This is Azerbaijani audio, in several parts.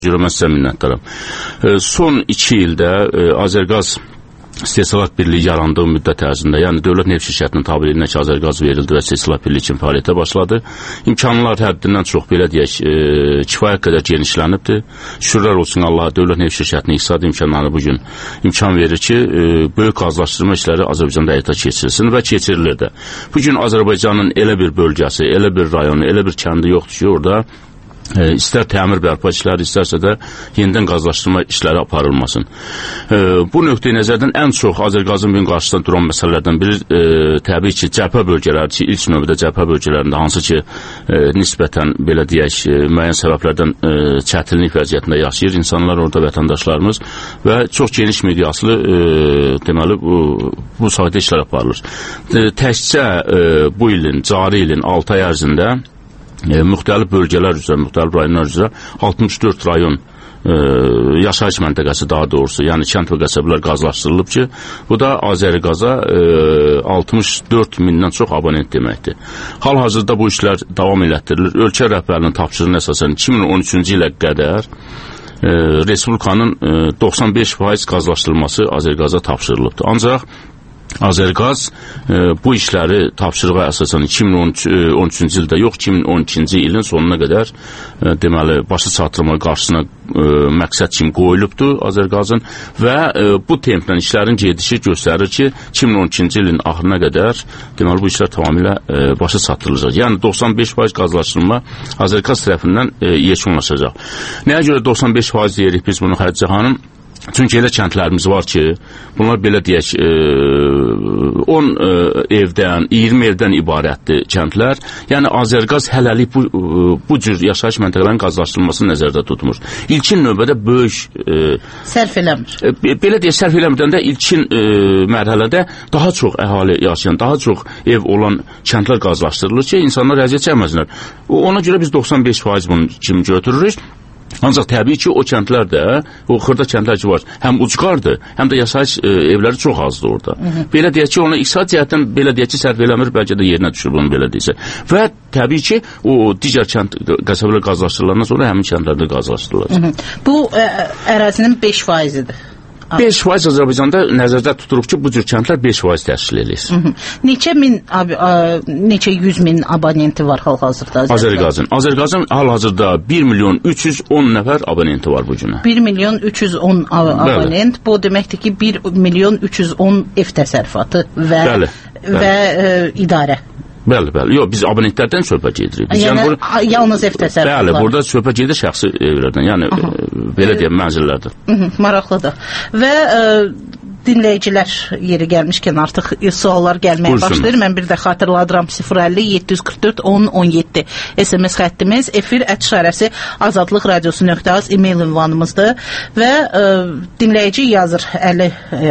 Mən sizə minnətdaram. Son 2 ildə Azərqaz İstehsalat Birliyi yarandığı müddət ərzində, yəni Dövlət Neft Şirkətinin tabeliyinə ki, Azərqaz verildi və İstehsalat Birliyi kimi fəaliyyətə başladı. İmkanlar həddindən çox, belə deyək, kifayət qədər genişlənibdir. Şükürlər olsun Allah, Dövlət Neft Şirkətinin iqtisadi imkanları bugün imkan verir ki, böyük qazlaşdırma işləri Azərbaycanda həyata keçirilsin və keçirilir də. Bugün Azərbaycanın elə bir bölgəsi, elə bir rayonu, elə bir kəndi yoxdur ki, orada istər təmir bərpa işləri, istərsə də yenidən qazlaşdırma işləri aparılmasın. Bu nöqteyi nəzərdən ən çox Azərqazın bugün qarşısında duran məsələlərdən biri təbii ki, cəbhə bölgələri ki, ilk növbədə cəbhə bölgələrində, hansı ki, nisbətən, belə deyək, müəyyən səbəblərdən çətinlik vəziyyətində yaşayır insanlar orada, vətəndaşlarımız və çox geniş miqyaslı deməli, bu sahədə işlər aparılır. Təkcə bu ilin, cari ilin 6 ay ərzində müxtəlif bölgələr üzrə, müxtəlif rayonlar üzrə 64 rayon yaşayış məntəqəsi daha doğrusu, yəni kənd və qəsəbələr qazlaşdırılıb ki, bu da Azərqaza 64 mindən çox abonent deməkdir. Hal-hazırda bu işlər davam elətdirilir. Ölkə rəhbərinin tapşırığına əsasən 2013-cü ilə qədər Respublikanın 95% qazlaşdırılması Azərqaza tapşırılıbdır. Ancaq Azərqaz bu işləri tapşırığa əsasən 2013-cü ildə yox, 2012-ci ilin sonuna qədər deməli, başa çatdırma qarşısına məqsəd kimi qoyulubdur Azərqazın və bu templə işlərin gedişi göstərir ki, 2012-ci ilin axırına qədər deməli, bu işlər tamamilə başa çatdırılacaq. Yəni 95% qazlaşdırma Azərqaz tərəfindən yekunlaşacaq. Nəyə görə 95% deyirik biz bunu Xədicə xanım? Çünki elə kəndlərimiz var ki, bunlar belə deyək 10 evdən, 20 evdən ibarətdir kəndlər. Yəni Azərqaz hələlik bu cür yaşayış məntəqələrin qazlaşdırılmasını nəzərdə tutmur. İlkin növbədə böyük sərf eləmir. Belə deyək, sərf eləmirdən də ilkin mərhələdə daha çox əhali yaşayan, daha çox ev olan kəndlər qazlaşdırılır ki, insanlar əziyyət çəkməsinlər. Ona görə biz 95% bunu kimi götürürük. Ancaq təbii ki, o kəndlər də, o xırda kəndlər ki var, həm ucqardır, həm də yaşayış evləri çox azdır orada. Belə deyək ki, ona iqtisadi cəhətdən belə deyək ki, sərf eləmir, bəlkə də yerinə düşür bunu belə deyilsə. Və təbii ki, o digər kənd qəsəbələr qazlaşdırılandan sonra həmin kəndlərdə qazlaşdırılır. Bu ərazinin 5%-idir. 5% Azərbaycanda nəzərdə tutulub ki, bu cür kəndlər 5% təşkil edir. Neçə 100 min abonenti var hal-hazırda Azərqazın? Azərqazın hal-hazırda 1 milyon 310 nəfər abonenti var bu günə. 1 milyon 310 abonent, bu deməkdir ki, 1 milyon 310 ev təsərrüfatı və idarə. Bəli. Yox, biz abonentlərdən söhbət edirik. Yəni yalnız ev təsərrüfatları. Bəli, burada söhbət gedir şəxsi evlərdən, yəni belə deyəm, mənzillərdən. Maraqlıdır. Və dinləyicilər yeri gəlmişkən artıq suallar gəlməyə başlayır. Mən bir də xatırladıram 050-744-10-17 SMS xəttimiz, efir @ Azadlıq Radiosu.az e-mail ünvanımızdır və dinləyici yazır, Əli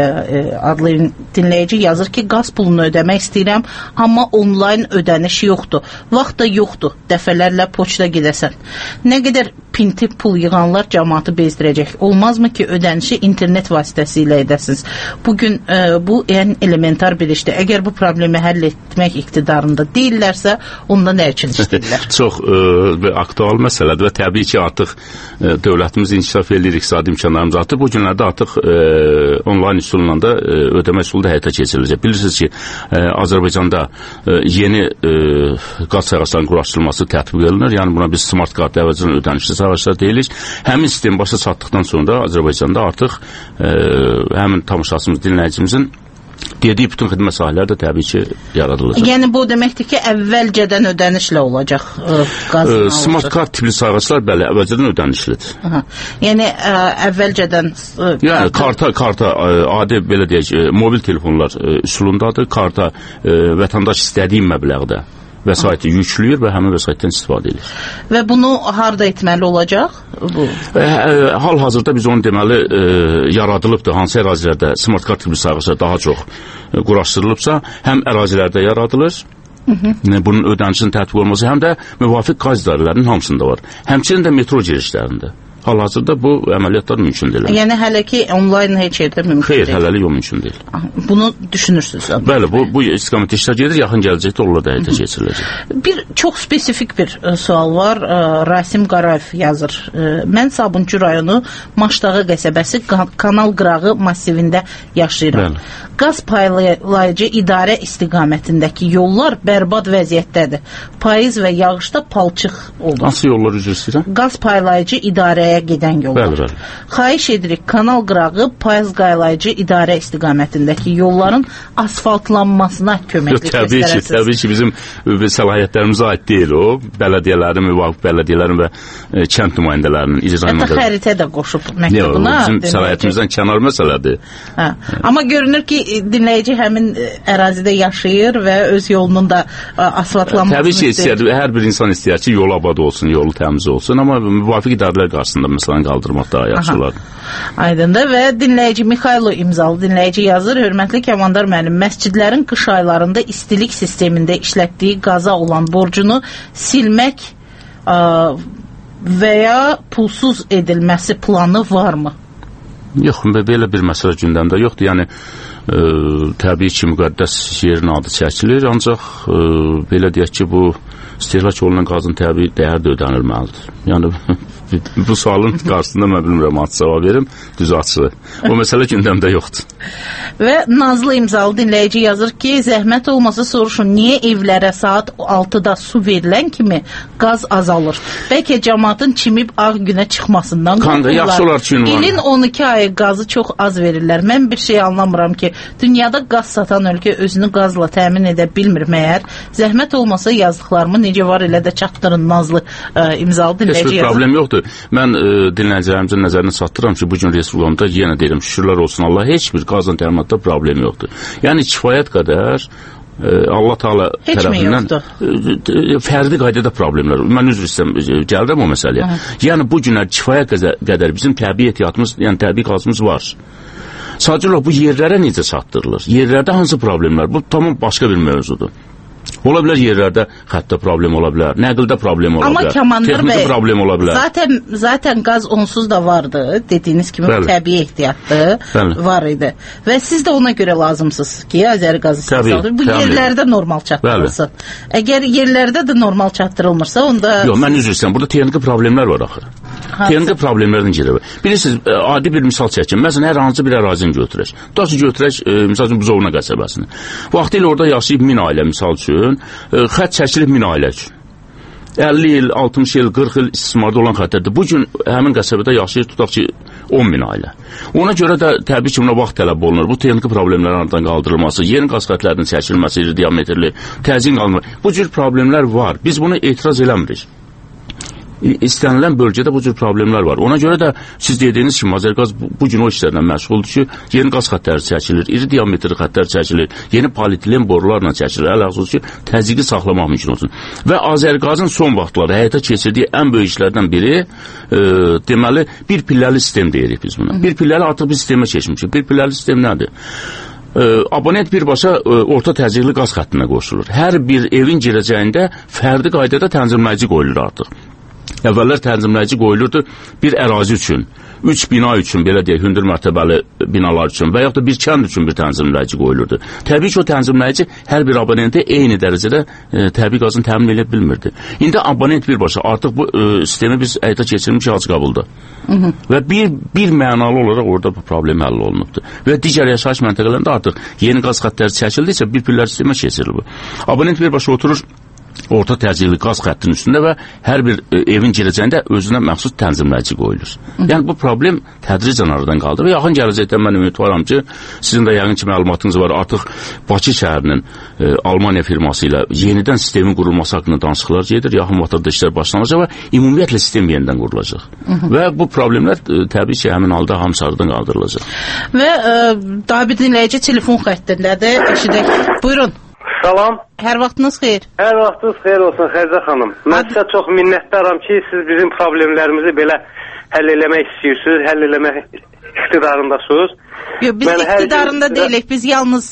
adlı dinləyici yazır ki, qaz pulunu ödəmək istəyirəm, amma onlayn ödəniş yoxdur. Vaxt da yoxdur, dəfələrlə poçta gedəsən. Nə qədər pinti pul yığanlar cəmaatı bezdirəcək. Olmazmı ki, ödənişi internet vasitəsilə edəsiniz? Bugün bu ən elementar bir işdir. Əgər bu problemi həll etmək iqtidarında deyillərsə, onda nə üçün istəyirlər? Çox aktual məsələdir və təbii ki, artıq dövlətimiz inkişaf edir, iqtisadi imkanlarımız artıq. Bu günlərdə artıq onlayn üsulla da ödəmə üsulu da həyata keçiriləcək. Bilirsiniz ki, Azərbaycanda yeni qaz sayğaclarının quraşdırılması tətbiq edilir. Yəni buna biz smart kart əvəzinə ödənişli sayğaclar deyilik. Həmin sistem başa çatdıqdan sonra Azərbaycanda artıq həmin tamaşaçımız, dinləyicimizin dediyi bütün xidmət sahələri də təbii ki, yaradılacaq. Yəni bu deməkdir ki, əvvəlcədən ödənişlə olacaq qazın alıcı. Smart kart tipli sayğaclar bəli, əvvəlcədən ödənişlidir. Yəni əvvəlcədən yəni karta adi belə deyək, mobil telefonlar üsulundadır. Karta vətəndaş istədiyi məbləğdə vəsaiti yükləyir və həmin vəsaitdən istifadə edir. Və bunu harda etməli olacaq? Hal-hazırda biz onu deməli yaradılıbdır. Hansı ərazilərdə smart kart tipli sayğaclar daha çox quraşdırılıbsa, həm ərazilərdə yaradılır, bunun ödənişinin tətbiq olması, həm də müvafiq qaz idarələrinin hamısında var. Həmçinin də metro girişlərində. Hal-hazırda bu əməliyyatlar mümkün deyil. Yəni hələ ki onlayn heç yerdə mümkün deyil. Xeyr, hələlik o mümkün deyil. Bunu düşünürsünüz? Bəli, bu istiqamət işlər gedir, yaxın gələcəkdə onlar da həyata keçiriləcək. Bir çox spesifik bir sual var. Rasim Qarayev yazır. Mən Sabunçu rayonu Maşdağı qəsəbəsi Kanal Qırağı massivində yaşayıram. Bəli. Qaz paylayıcı idarə istiqamətindəki yollar bərbad vəziyyətdədir. Payız və yağışda palçıq olur. Hansı yollar üzr istəyirəm? Qaz paylayıcı idarəyə gedən yollar. Bəli. Xahiş edirik, Kanal Qırağı payız qaylayıcı idarə istiqamətindəki yolların asfaltlanmasına köməklik göstərəsiniz. Təbii ki, bizim səlahiyyətlərimizə aid deyil o. Bələdiyyələrin, müvafiq bələdiyyələrin və kənd nümayəndələrinin icra nümayəndələrinin. Hətta xəritə də qoşub məktubuna. Bizim səlahiyyətimizdən kənar məsələdir. Amma görünür ki, dinləyici həmin ərazidə yaşayır və öz yolunun da asfaltlanmasını istəyir. Təbii ki, hər bir insan istəyər ki, yolu abad olsun, yolu təmiz olsun, amma müvafiq idarələr qarşısında məsələn qaldırmaq daha yaxşı olar. Aydındır və dinləyici Mixaylo imzalı dinləyici yazır. Hörmətli Kəmandar müəllim, məscidlərin qış aylarında istilik sistemində işlətdiyi qaza olan borcunu silmək və ya pulsuz edilməsi planı varmı? Yox, belə bir məsələ gündəmdə yoxdur. Yəni, təbii ki, müqəddəs yerin adı çəkilir, ancaq belə deyək ki, bu istehlak olunan qazın təbii dəyər də ödənilməlidir. Yəni, bu sualın qarşısında mən bilmirəm, cavab verim, düz açığı. O məsələ gündəmdə yoxdur. Və Nazlı imzalı dinləyici yazır ki, zəhmət olmasa soruşun, niyə evlərə saat 6-da su verilən kimi qaz azalır? Bəlkə cəmaatın çimib ağ günə çıxmasından qorxurlar. İlin 12 ayı qazı çox az verirlər. Mən bir şey anlamıram ki, dünyada qaz satan ölkə özünü qazla təmin edə bilmir məyər? Zəhmət olmasa yazdıqlarımı necə var elə də çatdırın Nazlı imzalı dinləyici yazır. Heç bir problem yoxdur. Mən dinləyicilərimizin nəzərinə çatdıram ki, bugün Respublikamda yenə deyirəm, şükürlər olsun Allah, heç bir qazla təminatda problem yoxdur. Yəni kifayət qədər Allah Taala tərəfindən fərdi qaydada problemlər. Mən üzr istəyirəm, gəlirəm o məsələyə. Yəni bu günlər kifayət qədər bizim təbii ehtiyatımız, yəni təbii qazımız var. Sadəcə bu yerlərə necə çatdırılır? Yerlərdə hansı problemlər? Bu tamam başqa bir mövzudur. Ola bilər yerlərdə xəttə problem ola bilər, nəqldə problem ola bilər, texniki problem ola bilər. Zaten qaz onsuz da vardı, dediyiniz kimi təbii ehtiyatdır, var idi. Və siz də ona görə lazımsınız ki, Azəri qazı istehsalı. Bu yerlərdə normal çatdırılsın. Əgər yerlərdə də normal çatdırılmırsa, onda... Yox, mən üzr istəyirəm, burada texniki problemlər var axı. Texniki problemlərdən girir. Bilirsiniz, adi bir misal çəkin. Məsələn, hər hansı bir ərazini götürək. Daha götürək, misal üçün, Buzovna qəsəbəsini. Vaxtilə orada yaşayıb 1000 ailə, misal üçün, xətt çəkilib 1000 ailə üçün. 50 il, 60 il, 40 il istismarda olan xəttlərdir. Bugün həmin qəsəbədə yaşayır, tutaq ki, 10.000 ailə. Ona görə də təbii ki, buna vaxt tələb olunur. Bu texniki problemlərin aradan qaldırılması, yeni qaz xəttlərinin çəkilməsi, diametrli, təzyiqin qalması. Bu cür problemlər var. Biz buna etiraz eləmirik. İstənilən bölgədə bu cür problemlər var. Ona görə də siz dediyiniz kimi Azərqaz bugün o işlərlə məşğuldur ki, yeni qaz xəttləri çəkilir, iri diametrli xəttlər çəkilir, yeni polietilen borularla çəkilir, əlhəsus ki, təzyiqi saxlamaq mümkün olsun. Və Azərqazın son vaxtlarda həyata keçirdiyi ən böyük işlərdən biri deməli, bir pilləli sistem deyirik biz buna. Bir pilləli artıq bir sistemə keçmişik. Bir pilləli sistem nədir? Abonent birbaşa orta təzyiqli qaz xəttinə qoşulur. Hər bir evin girəcəyində fərdi qaydada tənzimləyici qoyulur artıq. Əvvəllər tənzimləyici qoyulurdu bir ərazi üçün, 3 bina üçün, belə deyək, hündür mərtəbəli binalar üçün və yaxud da bir kənd üçün bir tənzimləyici qoyulurdu. Təbii ki, o tənzimləyici hər bir abonentə eyni dərəcədə təbii qazını təmin edə bilmirdi. İndi abonent birbaşa artıq bu sistemi biz həyata keçirmişik Hacıqabulda. Və bir mənalı olaraq orada bu problem həll olunubdur. Və digər yaşayış məntəqələrində artıq yeni qaz xəttləri çəkildikcə bir pillər sistemə keçirilir bu. Abonent birbaşa oturur orta təzyiqli qaz xəttinin üstündə və hər bir evin girəcəyində özünə məxsus tənzimləyici qoyulur. Yəni bu problem tədricən aradan qaldı və yaxın gələcəkdə mən ümidvaram ki, sizin də yəqin ki məlumatınız var, artıq Bakı şəhərinin Almaniya firması ilə yenidən sistemin qurulması haqqında danışıqlar gedir, yaxın vaxtda işlər başlanacaq və ümumiyyətlə sistem yenidən qurulacaq. Və bu problemlər təbii ki, həmin halda hamısı aradan qaldırılacaq. Və daha bir dinləyici telefon xəttindədir, eşidək. Buyurun. Salam. Hər vaxtınız xeyir. Hər vaxtınız xeyir olsun Xərzə xanım. Mən sizə çox minnətdaram ki, siz bizim problemlərimizi belə həll eləmək istəyirsiniz, həll eləmək iqtidarındasınız. Yox, biz iqtidarında deyilik, biz yalnız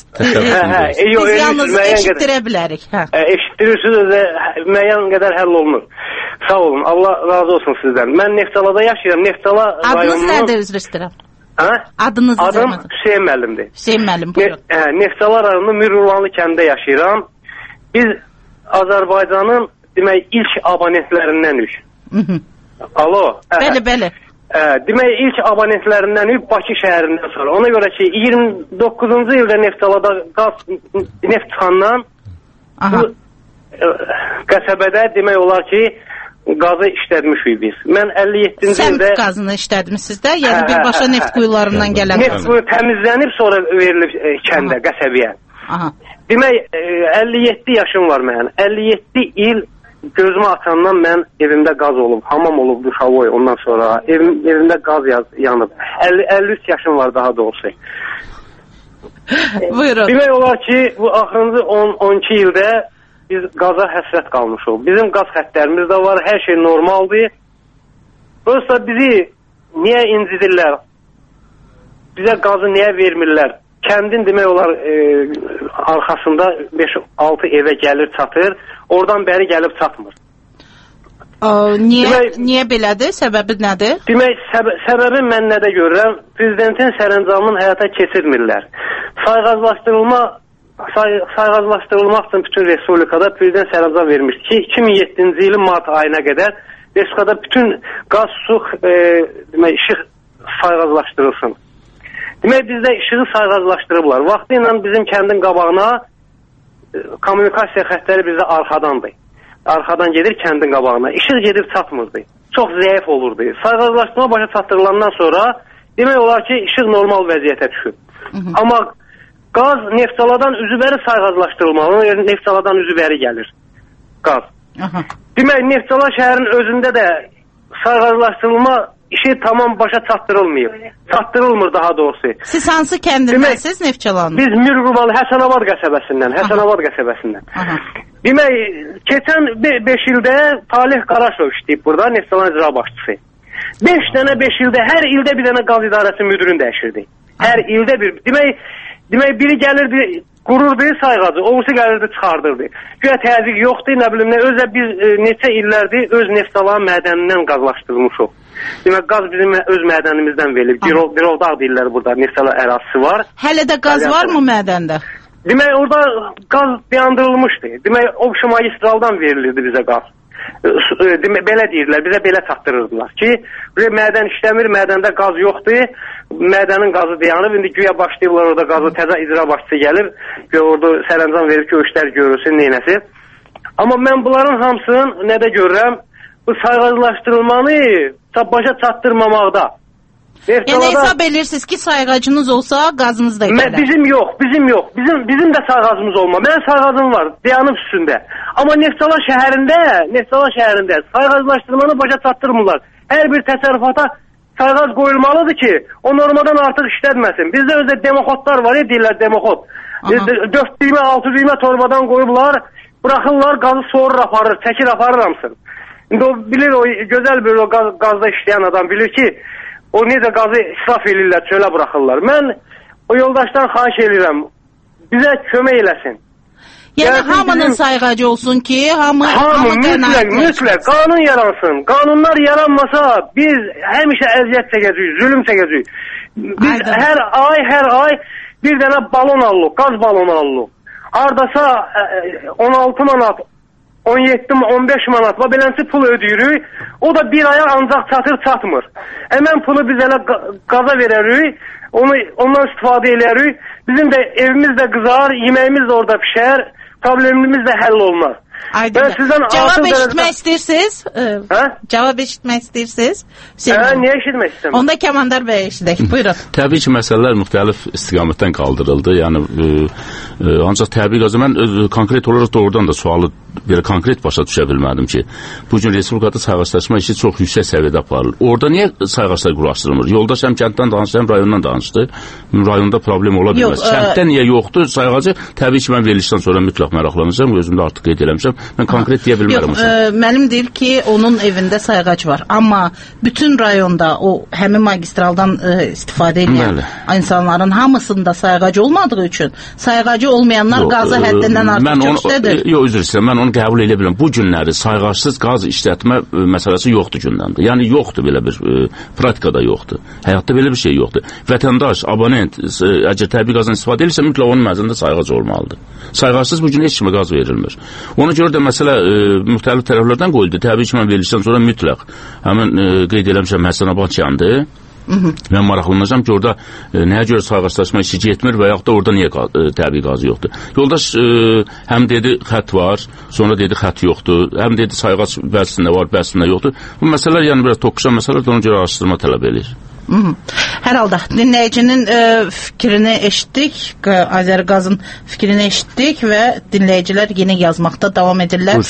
eşitdirə bilərik. Eşitdirirsiniz və müəyyən qədər həll olunur. Sağ olun, Allah razı olsun sizdən. Mən Neftalada yaşayıram, Neftala rayonunun... Adınız nədir, üzr istəyirəm? Adım Hüseyin müəllimdir. Hüseyin müəllim, buyurun. Neftala rayonunun Mürurvanlı kəndində yaşayıram. Biz Azərbaycanın demək ilk abonentlərindənik. Alo. Bəli. Demək ilk abonentlərindənik Bakı şəhərindən sonra. Ona görə ki 29-cu ildə Neftalada neft çıxandan bu qəsəbədə demək olar ki qazı işlətmişik biz. Mən 57-ci ildə... Səmt qazını işlətmişsiniz də? Yəni birbaşa neft quyularından gələn qazı. Neft quyu təmizlənib sonra verilib kəndə, qəsəbəyə. Demək, 57 yaşım var mənim. 57 il gözümü açandan mən evimdə qaz olub, hamam olub Duşavoy ondan sonra. Evimdə qaz yanıb. 53 yaşım var daha doğrusu. Buyurun. Demək olar ki, bu axırıncı 12 ildə biz qaza həsrət qalmışıq. Bizim qaz xəttlərimiz də var, hər şey normaldır. Prosta bizi niyə incidirlər? Bizə qazı niyə vermirlər? Kəndin demək olar arxasında 5-6 evə gəlir, çatır. Oradan bəri gəlib çatmır. Niyə belədir? Səbəbi nədir? Demək, səbəbi mən nədə görürəm? Prezidentin sərəncamını həyata keçirmirlər. Sayğaclaşdırılmaq üçün bütün respublikada prezident sərəncam vermişdi ki, 2007-ci ilin mart ayına qədər respublikada bütün qaz, su, işıq sayğaclaşdırılsın. Demək, bizdə işığı sayğaclaşdırıblar. Vaxtı ilə bizim kəndin qabağına kommunikasiya xəttləri bizdə arxadandır. Arxadan gedir kəndin qabağına. İşıq gedib çatmırdı. Çox zəif olurdu. Sayğaclaşdırma başa çatdırılandan sonra demək olar ki, işıq normal vəziyyətə düşür. Amma qaz Neftaladan üzübəri sayğaclaşdırılmalı. Neftaladan üzübəri gəlir qaz. Demək, Neftala şəhərin özündə də sayğaclaşdırılma işi tamam başa çatdırılmayıb. Çatdırılmır daha doğrusu. Siz hansı kəndindəsiniz Neftçalanın? Biz Mürqurbalı Həsənabad qəsəbəsindən. Demək, keçən 5 ildə Talih Qaraşov işləyib burada, Neftalan icra başçısı. 5 ildə, hər ildə bir dənə qaz idarəsi müdürünü dəyişirdi. Hər ildə bir. Demək, biri gəlirdi, qururdu sayğacı, oğusu gəlirdi, çıxardırdı. Güya təzyiq yoxdur, nə bilim nə, özə biz neçə illərdir öz Neftalan mədənindən qazlaşdırılmışıq. Demək, qaz bizim öz mədənimizdən verilib. Birovdağ deyirlər burada, Neftala ərazisi var. Hələ də qaz varmı mədəndə? Demək, orada qaz dayandırılmışdı. Demək, o magistraldan verilirdi bizə qaz. Demək, belə deyirlər, bizə belə çatdırırdılar ki, mədən işləmir, mədəndə qaz yoxdur, mədənin qazı dayanıb, indi güya başlayırlar orada qazı, təzə icra başçısı gəlir, orada sərəncam verir ki, o işlər görülsün, neynəsi. Amma mən bunların hamısını nədə görürəm? Bu sayğaclaşdırılmanı başa çatdırmamaqda. Yəni hesab edirsiniz ki, sayğacınız olsa qazınız da gələr. Bizim yox. Bizim də sayğacımız olma. Mənim sayğacım var, dayanıb üstündə. Amma Neftala şəhərində sayğaclaşdırmanı başa çatdırmırlar. Hər bir təsərrüfata sayğac qoyulmalıdır ki, o normadan artıq işlətməsin. Bizdə özdə demoxotlar var, deyirlər demoxot. 4 düymə, 6 düymə torbadan qoyublar, buraxırlar, qazı soğurur aparır, çəkir aparır hamısın. İndi o bilir, o gözəl bir o qazda işləyən adam bilir ki, o necə qazı israf edirlər, çölə buraxırlar. Mən o yoldaşdan xahiş edirəm, bizə kömək eləsin. Yəni hamının sayğacı olsun ki, hamı mütləq, qanun yaransın. Qanunlar yaranmasa biz həmişə əziyyət çəkəcəyik, zülüm çəkəcəyik. Biz hər ay bir dənə balon alırıq, qaz balonu alırıq. Ardasa 16 manat, 17-15 manat beləncə pul ödəyirik. O da bir aya ancaq çatır-çatmır. Həmən pulu biz elə qaza verərik, ondan istifadə edərik. Bizim də evimiz də qızar, yeməyimiz də orada pişər, problemimiz də həll olmaz. Cavab eşitmək istəyirsiniz? Cavab eşitmək istəyirsiniz? Niyə eşitmək istəmirəm? Onda Kəmandar bəy eşidək. Buyurun. Təbii ki, məsələlər müxtəlif istiqamətdən qaldırıldı. Yəni ancaq təbii qazı mən konkret olaraq doğrudan da sualı belə konkret başa düşə bilmədim ki, bu gün Respublikada sayğaclaşma işi çox yüksək səviyyədə aparılır. Orada niyə sayğaclar quraşdırılmır? Yoldaş həm kənddən danışdı, həm rayondan danışdı. Rayonda problem ola bilməz. Kənddə niyə yoxdur sayğacı? Təbii ki, mən verilişdən sonra mütləq maraqlanacağım, özümdə artıq qeyd eləmişəm. Mən konkret deyə bilmərəm. Mənim deyil ki, onun evində sayğac var. Amma bütün rayonda o həmin magistraldan istifadə edən insanların hamısında sayğac olmadığı üçün sayğacı olmayanlar qazı həddindən artıq göstədir. Yox, üzr istəyirəm, mən onu qəbul edə bilmirəm. Bu günləri sayğacsız qaz işlətmə məsələsi yoxdur gündəmdə. Yəni yoxdur belə bir praktikada yoxdur. Həyatda belə bir şey yoxdur. Vətəndaş, abonent əgər təbii qazdan istifadə edirsə mütləq onun məzində sayğac olmalıdır. Sayğacsız bu gün heç kimə qaz verilmir. Ona görə də məsələ müxtəlif tərəflərdən qoyuldu. Təbii ki, mən verilişdən sonra mütləq həmin qeyd eləmişəm Həsənabad kəndi. Mən maraqlanacağam ki, orada nəyə görə sayğaclaşma işi getmir və yaxud da orada niyə təbii qazı yoxdur. Yoldaş həm dedi xət var, sonra dedi xət yoxdur, həm dedi sayğac bəzisində var, bəzisində yoxdur. Bu məsələlər yəni biraz toqquşan məsələlər, ona görə araşdırma tələb edir. Hər halda dinləyicinin fikrini eşitdik, Azərqazın fikrini eşitdik və dinləyicilər yenə yazmaqda davam edirlər.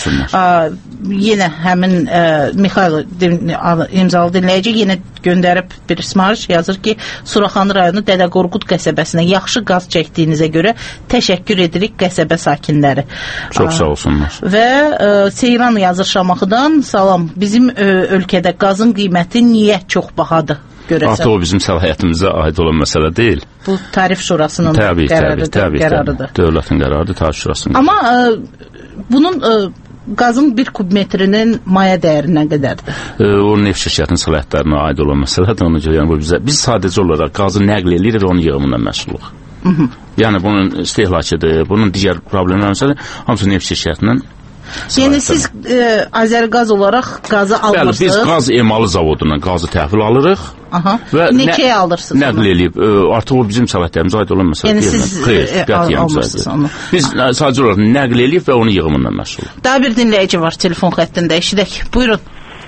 Yenə həmin Mixail imzalı dinləyici yenə göndərib bir smarış yazır ki, Suraxanı rayonu Dədə Qorqud qəsəbəsinə yaxşı qaz çəkdiyinizə görə təşəkkür edirik qəsəbə sakinləri. Çox sağ olsunlar. Və Seyran yazır Şamaxıdan, salam, bizim ölkədə qazın qiyməti niyə çox bahadır? Artıq o bizim səlahiyyətimizə aid olan məsələ deyil. Bu Tarif Şurasının qərarıdır. Dövlətin qərarıdır, Tarif Şurasının. Amma bunun qazın bir kubmetrinin maya dəyəri nə qədərdir? O neft şirkətinin səlahiyyətlərinə aid olan məsələdir. Ona görə yəni biz sadəcə olaraq qazı nəql edirik və onun yığımından məşğuluq. Yəni bunun istehlakıdır, bunun digər problemləri məsələ hamısı neft şirkətinin. Yəni siz Azərqaz olaraq qazı almırsınız? Bəli, biz qaz emalı zavodundan qazı təhvil alırıq. Və neçəyə alırsınız? Nəql edib. Artıq o bizim səlahiyyətimizə aid olan məsələ deyil. Yəni siz biz sadəcə olaraq nəql edib və onun yığımından məşğuluq. Daha bir dinləyici var telefon xəttində. Eşidək. Buyurun.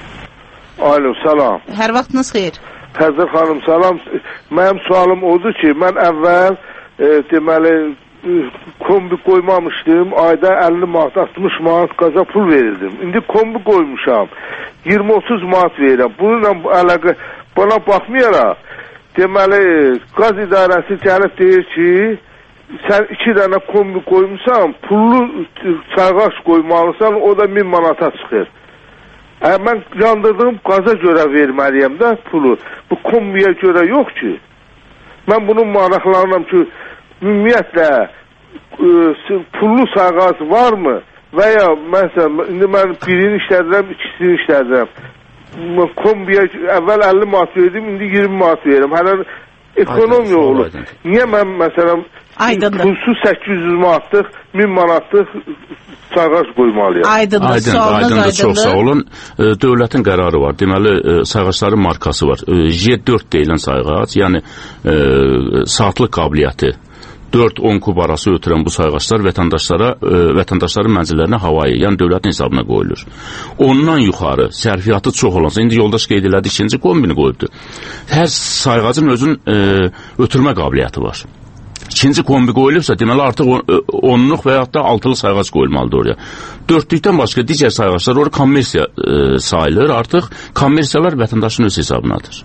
Alo, salam. Hər vaxtınız xeyir. Həzir xanım, salam. Mənim sualım odur ki, mən əvvəl deməli kombi qoymamışdım, ayda 50 manat, 60 manat qaza pul verirdim. İndi kombi qoymuşam, 20-30 manat verirəm. Bununla əlaqə, bana baxmayaraq, deməli, qaz idarəsi gəlib deyir ki, sən 2 dənə kombi qoymuşsan, pullu sayğac qoymalısan, o da 1000 manata çıxır. Mən yandırdığım qaza görə verməliyəm də pulu. Bu kombiyə görə yox ki. Mən bunun maraqlanıram ki, ümumiyyətlə pullu sayğac varmı və ya məsələn, indi mən birini işlədirəm, ikisini işlədirəm. Kombiyə əvvəl 50 manat verdim, indi 20 manat verirəm. Hələ ekonomiya olur. Niyə mən məsələn pulsuz 800 manatlıq, 1000 manatlıq sayğac qoymalıyam? Aydındır, çox sağ olun. Dövlətin qərarı var. Deməli, sayğacların markası var. J4 deyilən sayğac, yəni saatlıq qabiliyyəti 4-10 kub arası ötürən bu sayğaclar vətəndaşların mənzillərinə havayı, yəni dövlətin hesabına qoyulur. Ondan yuxarı sərfiyyatı çox olansa, indi yoldaş qeyd elədi, ikinci kombini qoyubdur. Hər sayğacın özün ötürmə qabiliyyəti var. İkinci kombi qoyulubsa, deməli artıq 10-luq və yaxud da 6-lıq sayğac qoyulmalıdır oraya. 4-lükdən başqa digər sayğaclar orada kommersiya sayılır, artıq kommersiyalar vətəndaşın öz hesabınadır.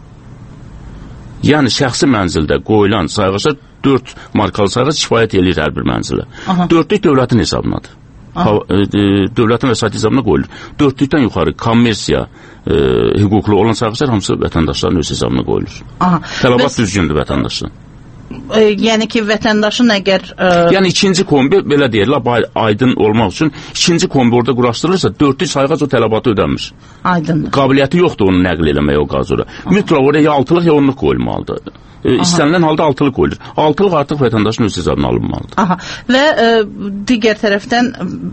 Yəni şəxsi mənzildə qoyulan sayğaclar 4 markalı sayğac kifayət edir hər bir mənzilə. 4-lük dövlətin hesabınadır. Dövlətin vəsait hesabına qoyulur. 4-lükdən yuxarı kommersiya hüquqlu olan sayğaclar hamısı vətəndaşların öz hesabına qoyulur. Tələbat düzgündür vətəndaşın. Yəni ki, vətəndaşın əgər... Yəni ikinci kombi, belə deyirlər, aydın olmaq üçün ikinci kombi orada quraşdırılırsa, 4-lük sayğac o tələbatı ödənmiş. Aydındır. Qabiliyyəti yoxdur onu nəql eləməyə o qaz ora. Mütləq oraya ya 6-lıq ya 10-luq qoyulmalıdır. İstənilən halda 6-lıq qoyulur. 6-lıq artıq vətəndaşın öz hesabına alınmalıdır. Və digər tərəfdən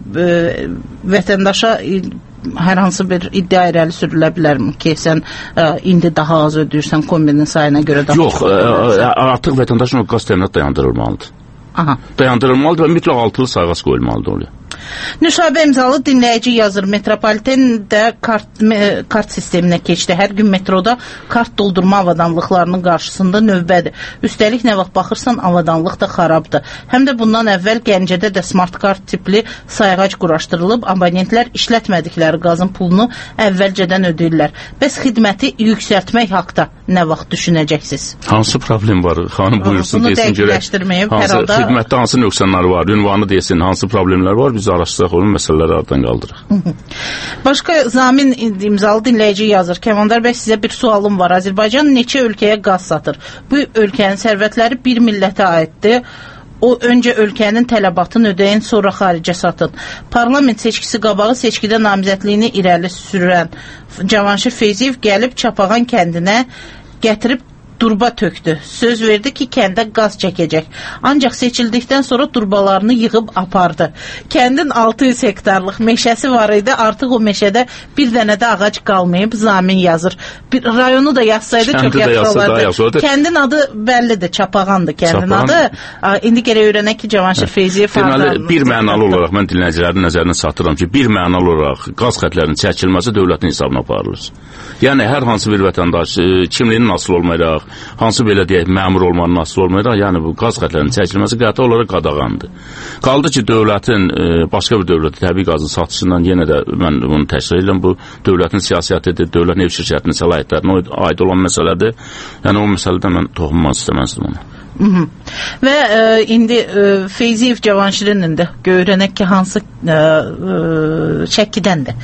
vətəndaşa hər hansı bir iddia irəli sürülə bilərmi ki, sən indi daha az ödəyirsən kombinin sayına görə daha yox, artıq vətəndaşın o qaz təminatı dayandırılmalıdır. Dayandırılmalıdır və mütləq 6-lıq sayğac qoyulmalıdır oraya. Nüsabə imzalı dinləyici yazır. Metropoliten də kart sisteminə keçdi. Hər gün metroda kart doldurma avadanlıqlarının qarşısında növbədir. Üstəlik nə vaxt baxırsan avadanlıq da xarabdır. Həm də bundan əvvəl Gəncədə də smart kart tipli sayğac quraşdırılıb, abonentlər işlətmədikləri qazın pulunu əvvəlcədən ödəyirlər. Bəs xidməti yüksəltmək haqda nə vaxt düşünəcəksiniz? Hansı problem var? Xanım buyursun, desin görək. Xidmətdə hansı nöqsanları var? Ünvanı desin, hansı problemlər var? Biz araşdıraq, onun məsələləri aradan qaldırıq. Başqa Zamin imzalı dinləyici yazır. Kəmandar bəy, sizə bir sualım var. Azərbaycan neçə ölkəyə qaz satır? Bu ölkənin sərvətləri bir millətə aiddir. O öncə ölkənin tələbatını ödəyin, sonra xaricə satın. Parlament seçkisi qabağı seçkidə namizədliyini irəli sürən Cavanşir Feyziyev gəlib Çapağan kəndinə gətirib durba tökdü. Söz verdi ki, kəndə qaz çəkəcək. Ancaq seçildikdən sonra durbalarını yığıb apardı. Kəndin 600 hektarlıq meşəsi var idi. Artıq o meşədə bir dənə də ağac qalmayıb. Zamin yazır. Bir rayonu da yazsaydı çox yaxşı. Kəndin adı bəllidir. Çapağandır kəndin adı. İndi gərək öyrənək ki, Cavanşir Feyziyev deməli, bir mənalı olaraq mən dinləyicilərin nəzərinə satıram ki, bir mənalı olaraq qaz xətlərinin çəkilməsi dövlətin hesabına aparılır. Yəni, hər hansı bir vətəndaş kimliyinin asılı olmayaraq, hansı belə deyək, məmur olmanın asılı olmayaraq, yəni bu qaz xətlərinin çəkilməsi qəti olaraq qadağandır. Qaldı ki, dövlətin, başqa bir dövlətin təbii qazın satışından yenə də mən bunu təşkil edirəm, bu dövlətin siyasətidir, dövlət neft şirkətinin səlahiyyətlərinə aid olan məsələdir. Yəni, o məsələdə mən toxunmaq istəməzdim onu. Və indi Feyziyev Cavanşirin də öyrənək ki, hansı Şəkidəndir.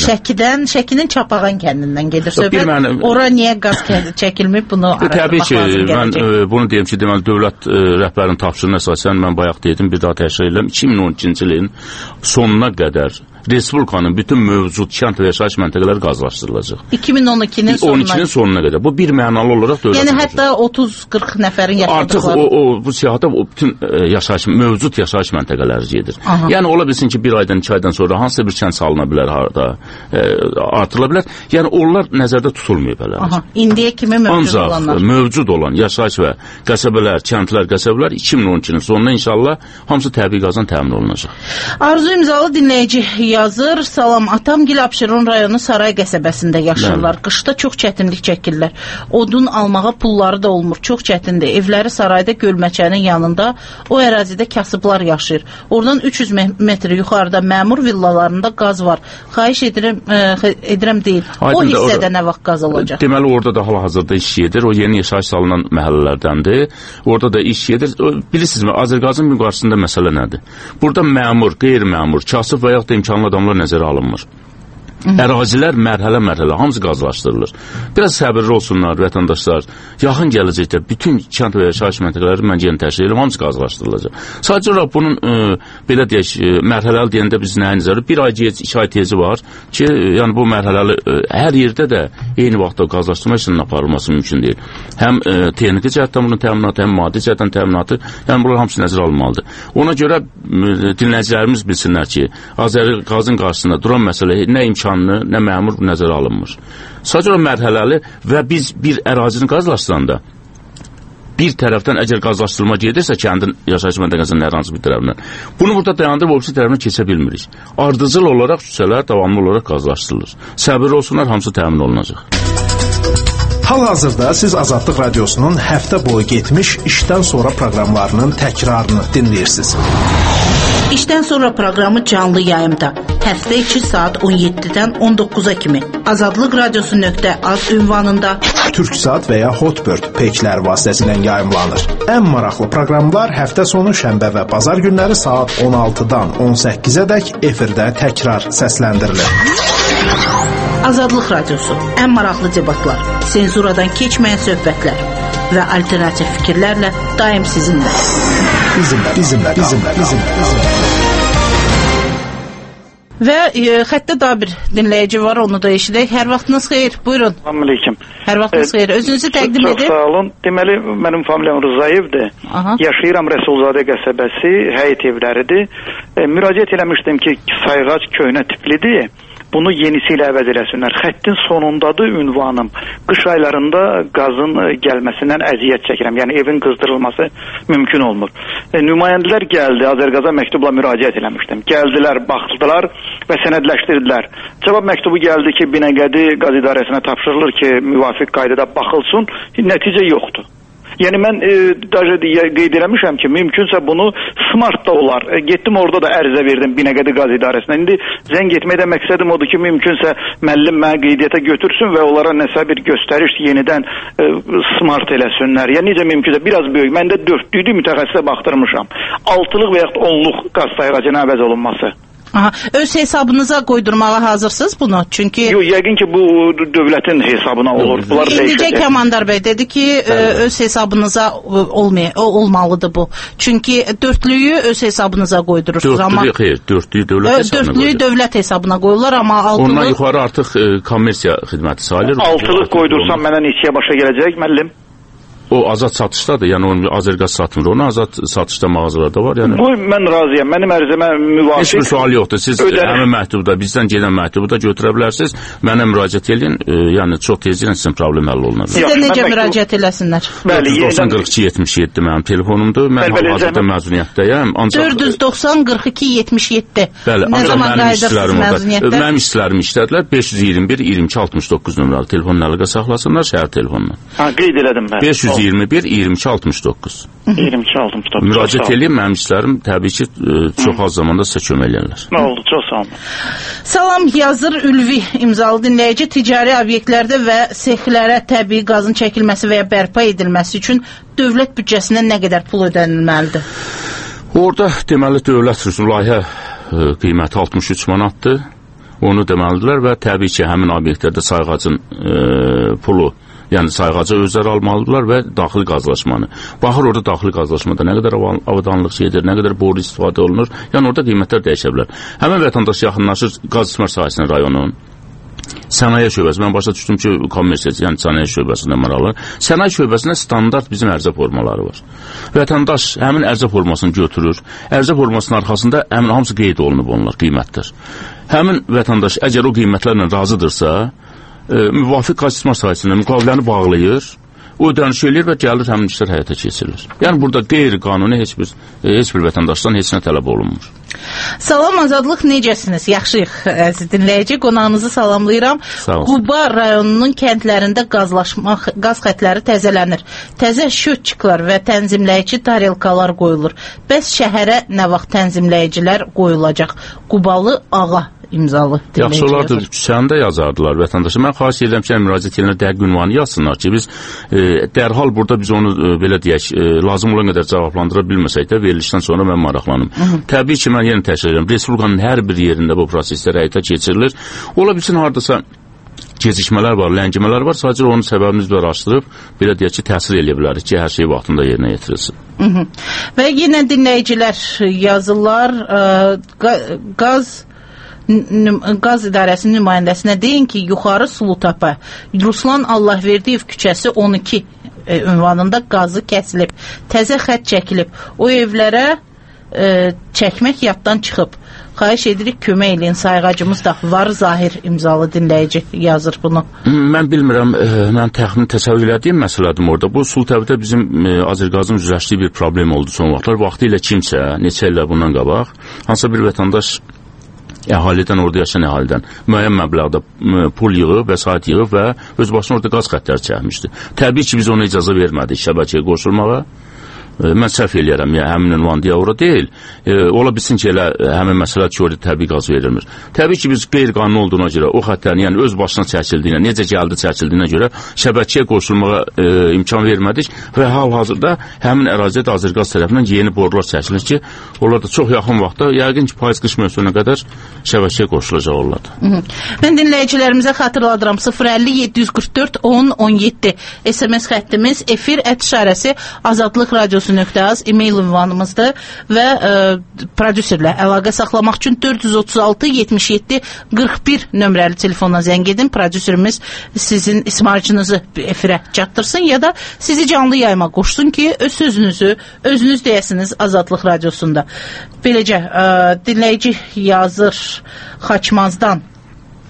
Şəkinin Çapağan kəndindən gedir söhbət. Ora niyə qaz çəkilməyib, bunu araşdırmaq lazım gələcək. Mən bunu deyim ki, deməli, dövlət rəhbərinin tapşırığına əsasən mən bayaq dedim, bir daha təşkil edirəm. 2012-ci ilin sonuna qədər Respublikanın bütün mövcud kənd və yaşayış məntəqələri qazlaşdırılacaq. 2012-nin sonuna qədər. Bu bir mənalı olaraq dövlət. Yəni hətta 30-40 nəfərin yaşadıqları. Artıq bu siyahıda bütün mövcud yaşayış məntəqələri gedir. Yəni ola bilsin ki, bir aydan, 2 aydan sonra hansısa bir kənd salına bilər, harada artırıla bilər. Yəni onlar nəzərdə tutulmayıb hələ. İndiyə kimi mövcud olanlar. Ancaq mövcud olan yaşayış və qəsəbələr, kəndlər, qəsəbələr 2012-nin sonuna inşallah hamısı təbii qazdan təmin olunacaq. Arzu imzalı dinləyici yazır. Salam, Atamgil Abşeron rayonu Saray qəsəbəsində yaşayırlar. Qışda çox çətinlik çəkirlər. Odun almağa pulları da olmur. Çox çətindir. Evləri sarayda Gölməçənin yanında, o ərazidə kasıblar yaşayır. Oradan 300 metr yuxarıda məmur villalarında qaz var. Xahiş edirəm deyil. O hissədə nə vaxt qaz olacaq? Deməli, orada da hal-hazırda iş gedir. O yeni yaşayış salınan məhəllələrdəndir. Orada da iş gedir. Bilirsinizmi, Azərqazın müqayisəsində məsələ nədir? Burada məmur, qeyri-məmur, kasıb və yaxud da imkanlı adamlar nəzərə alınmır. Ərazilər mərhələ-mərhələ, hamısı qazlaşdırılır. Biraz səbirli olsunlar vətəndaşlar. Yaxın gələcəkdə bütün kənd və yaşayış məntəqələri mən yenə təşkil edirəm, hamısı qazlaşdırılacaq. Sadəcə olaraq bunun belə deyək, mərhələli deyəndə biz nəyə nəzərə? Bir ay, 2 ay tezi var ki, yəni bu mərhələli hər yerdə də eyni vaxtda qazlaşdırma işinin aparılması mümkün deyil. Həm texniki cəhətdən bunun təminatı, həm maddi cəhətdən təminatı, yəni bunlar hamısı nəzərə alınmalıdır. Ona görə dinləyicilərimiz bilsinlər ki, Azərqazın qarşısında duran məsələ nə imkanlı, nə məmur nəzərə alınmır. Sadəcə olaraq mərhələli və biz bir ərazini qazlaşdıranda bir tərəfdən əgər qazlaşdırılma gedirsə kəndin yaşayış məntəqəsinin hər hansı bir tərəfindən, bunu burada dayandırıb o birisi tərəfinə keçə bilmirik. Ardıcıl olaraq küçələr davamlı olaraq qazlaşdırılır. Səbirli olsunlar, hamısı təmin olunacaq. Hal-hazırda siz Azadlıq Radiosunun həftə boyu getmiş işdən sonra proqramlarının təkrarını dinləyirsiniz. İşdən sonra proqramı canlı yayımda. Həftə içi saat 17-dən 19-a kimi. Azadlıq Radiosu.az ünvanında Türksat və ya Hotbird peyçləri vasitəsilə yayımlanır. Ən maraqlı proqramlar həftə sonu şənbə və bazar günləri saat 16-dan 18-ə dək efirdə təkrar səsləndirilir. Azadlıq Radiosu. Ən maraqlı debatlar, senzuradan keçməyən söhbətlər və alternativ fikirlərlə daim sizinlə. Bizimlə. Və xəttə daha bir dinləyici var, onu da eşidək. Hər vaxtınız xeyir, buyurun. Salamünaleyküm. Hər vaxtınız xeyir. Özünüzü təqdim edin. Çox sağ olun. Deməli, mənim familiyam Rızayevdir. Yaşayıram Rəsulzadə qəsəbəsi, həyət evləridir. Müraciət eləmişdim ki, sayğac köhnə tiplidir. bunu yenisi ilə əvəz eləsinlər. Xəttin sonundadır ünvanım. Qış aylarında qazın gəlməsindən əziyyət çəkirəm. Yəni evin qızdırılması mümkün olmur. Nümayəndələr gəldi, Azərqaza məktubla müraciət eləmişdim. Gəldilər, baxdılar və sənədləşdirdilər. Cavab məktubu gəldi ki, Binəqədi Qaz İdarəsinə tapşırılır ki, müvafiq qaydada baxılsın. Nəticə yoxdur. Yəni mən qeyd eləmişəm ki, mümkünsə bunu smart da olar. Getdim orada da ərizə verdim Binəqədi Qaz İdarəsinə. İndi zəng etməkdə məqsədim odur ki, mümkünsə müəllim mənə qeydiyyata götürsün və onlara nəsə bir göstəriş yenidən smart eləsinlər. Yəni necə mümkünsə biraz böyük. Məndə 4-lüydü, mütəxəssisə baxdırmışam. 6-lıq və yaxud 10-luq qaz sayğacına əvəz olunması. Aha, öz hesabınıza qoydurmağa hazırsınız bunu? Çünki yox, yəqin ki bu dövlətin hesabına olur. Bunlar İndicə Kəmandar bəy dedi ki, öz hesabınıza olmalıdır bu. Çünki 4-lüyü öz hesabınıza qoydurursunuz. Dörtlüyü xeyr, 4-lüyü dövlət hesabına qoyulur. 4-lüyü dövlət hesabına qoyulur, amma 6-lıq ondan yuxarı artıq kommersiya xidməti sayılır. 6-lıq qoydursam mənə neçəyə başa gələcək müəllim? O azad satışdadır, yəni onu Azərqaz satmır, onu azad satışda mağazalarda var. Yəni. Bu mən razıyam, mənim ərizəmə müvafiq. Heç bir sual yoxdur, siz həmin məktubda, bizdən gedən məktubda götürə bilərsiniz, mənə müraciət edin, yəni çox tezliklə sizin problem həll olunur. Sizə necə müraciət eləsinlər? 490-42-77 mənim telefonumdur, mən hal-hazırda məzuniyyətdəyəm. 490-42-77. Bəli, ancaq mənim işçilərim işlədilər, 521-22-69 nömrəli telefon əlaqə saxlasınlar, şəhər telefonuna. Qeyd elədim mən. 521-22-69. 22-69. Müraciət edin, mənim işlərim təbii ki, çox az zamanda sizə kömək edirlər. Nə oldu, çox sağ olun. Salam, Yazır Ülvi imzalı dinləyici. Ticari obyektlərdə və sexlərə təbii qazın çəkilməsi və ya bərpa edilməsi üçün dövlət büdcəsindən nə qədər pul ödənilməlidir? Orada deməli dövlət layihə qiyməti 63 manatdır. Onu deməlidirlər və təbii ki, həmin obyektlərdə sayğacın pulu, yəni sayğaca özləri almalıdırlar və daxili qazlaşmanı. Baxır orada daxili qazlaşmada nə qədər avadanlıq şeydir, nə qədər boru istifadə olunur, yəni orada qiymətlər dəyişə bilər. Həmin vətəndaş yaxınlaşır qaz istismar sahəsinə rayonun, sənaye şöbəsi, mən başa düşdüm ki, kommersiya, yəni sənaye şöbəsindən maraqlanır. Sənaye şöbəsində standart bizim ərizə formaları var. Vətəndaş həmin ərizə formasını götürür, ərizə formasının arxasında həmin hamısı qeyd olunub onlar, qiymətlər. Həmin vətəndaş əgər o qiymətlərlə razıdırsa, müvafiq qaz istismar sahəsində müqaviləni bağlayır, o ödəniş eləyir və gəlir həmin işlər həyata keçirilir. Yəni burada qeyri-qanuni heç bir vətəndaşdan heç nə tələb olunmur. Salam, Azadlıq, necəsiniz? Yaxşıyıq, əziz dinləyici, qonağınızı salamlayıram. Quba rayonunun kəndlərində qaz xətləri təzələnir. Təzə şötçiklər və tənzimləyici tarelkalar qoyulur. Bəs şəhərə nə vaxt tənzimləyicilər qoyulacaq? Qubalı Ağa imzalı dinləyici. Yaxşı olardı, küçəni də yazardılar vətəndaşa. Mən xahiş edirəm ki, müraciət edənlər dəqiq ünvanı yazsınlar ki, biz dərhal burada biz onu belə deyək, lazım olan qədər cavablandıra bilməsək də verilişdən sonra mən maraqlanım. Təbii ki, mən yenə təşkil edirəm. Respublikanın hər bir yerində bu proseslər həyata keçirilir. Ola bilsin hardasa gecikmələr var, ləngimələr var. Sadəcə onun səbəbini biz araşdırıb, belə deyək ki, təsir edə bilərik ki, hər şey vaxtında yerinə yetirilsin. Və yenə dinləyicilər yazırlar, Qaz İdarəsinin nümayəndəsinə deyin ki, yuxarı Sulutapa, Ruslan Allahverdiyev küçəsi 12 ünvanında qazı kəsilib, təzə xət çəkilib. O evlərə çəkmək yaddan çıxıb. Xahiş edirik, kömək eləyin, sayğacımız da var. Zahir imzalı dinləyici yazır bunu. Mən bilmirəm, mən təxmin təsəvvür elədiyim məsələdim orada. Bu Sulutəvdə bizim Azərqazın üzləşdiyi bir problem oldu son vaxtlar. Vaxtı ilə kimsə, neçə ilə bundan qabaq, hansısa bir vətəndaş əhalidən, orada yaşayan əhalidən müəyyən məbləğdə pul yığıb, vəsait yığıb və öz başına orada qaz xətləri çəkmişdi. Təbii ki, biz ona icazə vermədik şəbəkəyə qoşulmağa. Mən səhv eləyərəm, yəni həmin ünvan deyə ora deyil. Ola bilsin ki, elə həmin məsələ ki, orada təbii qaz verilmir. Təbii ki, biz qeyri-qanuni olduğuna görə o xətlərin, yəni öz başına çəkildiyinə, necə gəldi çəkildiyinə görə şəbəkəyə qoşulmağa imkan vermədik və hal-hazırda həmin ərazidə Azərqaz tərəfindən yeni borular çəkilir ki, onlar da çox yaxın vaxtda, yəqin ki, payız-qış mövsümünə qədər şəbəkəyə qoşulacaq onlar da. Mən dinləyicilərimizə xatırladıram, 050-744-10-17 SMS xəttimiz, efir @ Azadlıq Radiosu .az e-mail ünvanımızdır və prodüserlə əlaqə saxlamaq üçün 436-77-41 nömrəli telefona zəng edin. Prodüserimiz sizin ismarcınızı efirə çatdırsın ya da sizi canlı yayıma qoşsun ki, öz sözünüzü özünüz deyəsiniz Azadlıq Radiosunda. Beləcə, dinləyici yazır Xaçmazdan.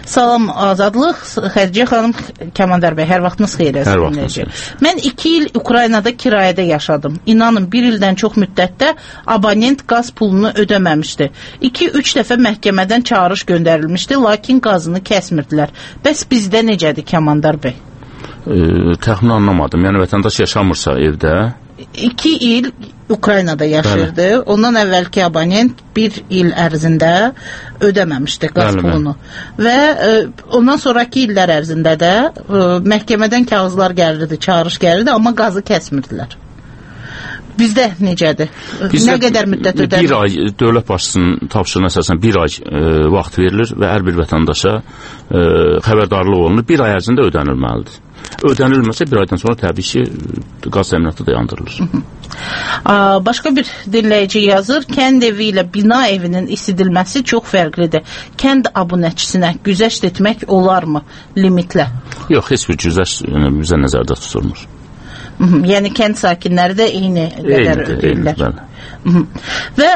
Salam Azadlıq, Xədicə xanım, Kəmandar bəy, hər vaxtınız xeyir Hər vaxtınız xeyir. Mən 2 il Ukraynada kirayədə yaşadım. İnanın, 1 ildən çox müddətdə abonent qaz pulunu ödəməmişdi. 2-3 dəfə məhkəmədən çağırış göndərilmişdi, lakin qazını kəsmirdilər. Bəs bizdə necədir, Kəmandar bəy? Təxmin anlamadım. Yəni vətəndaş yaşamırsa evdə 2 il Ukraynada yaşayırdı. Bəli. Ondan əvvəlki abonent 1 il ərzində ödəməmişdi qaz pulunu. Və ondan sonraki illər ərzində də məhkəmədən kağızlar gəlirdi, çağırış gəlirdi, amma qazı kəsmirdilər. Bizdə necədir? Bizdə nə qədər müddət ödənilir? 1 ay dövlət başçısının tapşırığına əsasən 1 ay vaxt verilir və hər bir vətəndaşa xəbərdarlıq olunur. 1 ay ərzində ödənilməlidir. Ödənilməsə 1 aydan sonra təbii ki, qaz təminatı dayandırılır. Başqa bir dinləyici yazır, kənd evi ilə bina evinin isidilməsi çox fərqlidir. Kənd abunəçisinə güzəşt etmək olarmı limitlə? Yox, heç bir güzəşt bizə nəzərdə tutulmur. Yəni kənd sakinləri də eyni qədər ödəyirlər. Və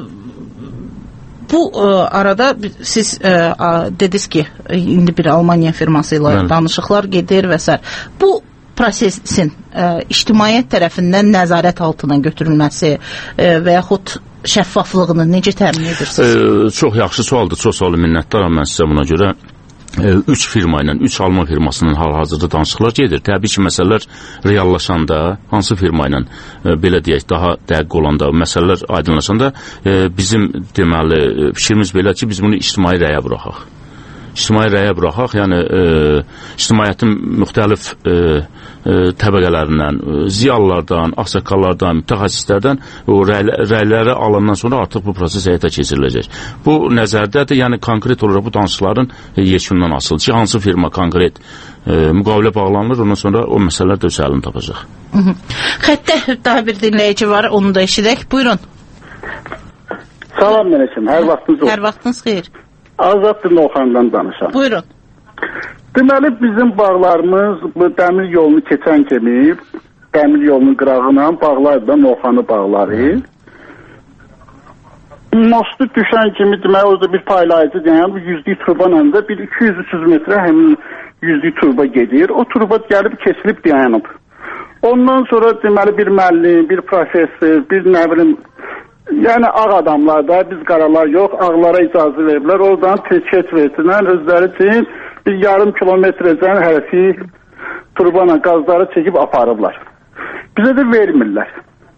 bu arada siz dediniz ki, indi bir Almaniya firması ilə danışıqlar gedir və s. Bu prosesin ictimaiyyət tərəfindən nəzarət altına götürülməsi və yaxud şəffaflığını necə təmin edirsiniz? Çox yaxşı sualdır, çox sağ olun, minnətdaram mən sizə buna görə. 3 firma ilə, 3 Alman firmasının hal-hazırda danışıqlar gedir. Təbii ki, məsələlər reallaşanda, hansı firma ilə, belə deyək, daha dəqiq olanda, məsələlər aydınlaşanda bizim deməli fikrimiz belə ki, biz bunu ictimai rəyə buraxaq. İctimai rəyə buraxaq, yəni ictimaiyyətin müxtəlif təbəqələrindən, ziyalılardan, ağsaqqallardan, mütəxəssislərdən o rəyləri alandan sonra artıq bu proses həyata keçiriləcək. Bu nəzərdədir, yəni konkret olaraq bu danışıqların yekunundan asılı ki, hansı firma konkret müqavilə bağlanılır, ondan sonra o məsələlər də öz həlini tapacaq. Xəttə daha bir dinləyici var, onu da eşidək. Buyurun. Salam Mələkəm, hər vaxtınız olsun. Hər vaxtınız xeyir. Azad Dırnoxandan danışam. Buyurun. Deməli, bizim bağlarımız bu dəmir yolunu keçən kimi, dəmir yolunun qırağına bağlardı da Noxanı bağları. Mostu düşən kimi, deməli, orada bir paylayıcı deyən, bu yüzlük turbanla da bir 200-300 metrə həmin yüzlük turba gedir. O turba gəlib keçilib dayanıb. Ondan sonra deməli bir müəllim, bir professor, bir nə bilim, yəni ağ adamlar da, biz qaralar yox, ağlara icazə veriblər. Oradan teçet versinlər, özləri üçün bir yarım kilometrəcən hərəfi turbana qazları çəkib aparıblar. Bizə də vermirlər.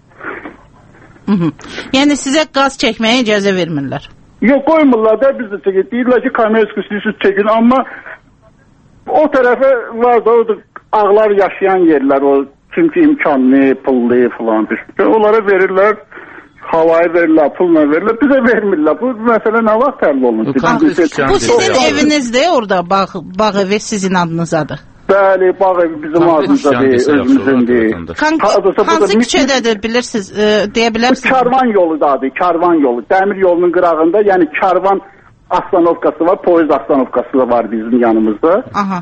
Yəni sizə qaz çəkməyə icazə vermirlər? Yox, qoymurlar da, biz də çəkir. Deyirlər ki, kommersiya çəkin, amma o tərəfə var da, orada ağlar yaşayan yerlər, o çünki imkanlı, pullu falan. Onlara verirlər. Havayı verirlər, pulla verirlər, bizə vermirlər. Bu məsələ nə vaxt həll olunur? Bu sizin evinizdir, orada bağ evi sizin adınızadır. Bəli, bağ evi bizim adımızadır, özümüzündür. Hansı küçədədir, bilirsiniz, deyə bilərsiniz? Karvan yoludadır, karvan yolu. Dəmir yolunun qırağında, yəni karvan astanovkası var, poyuz astanovkası da var bizim yanımızda. Aha.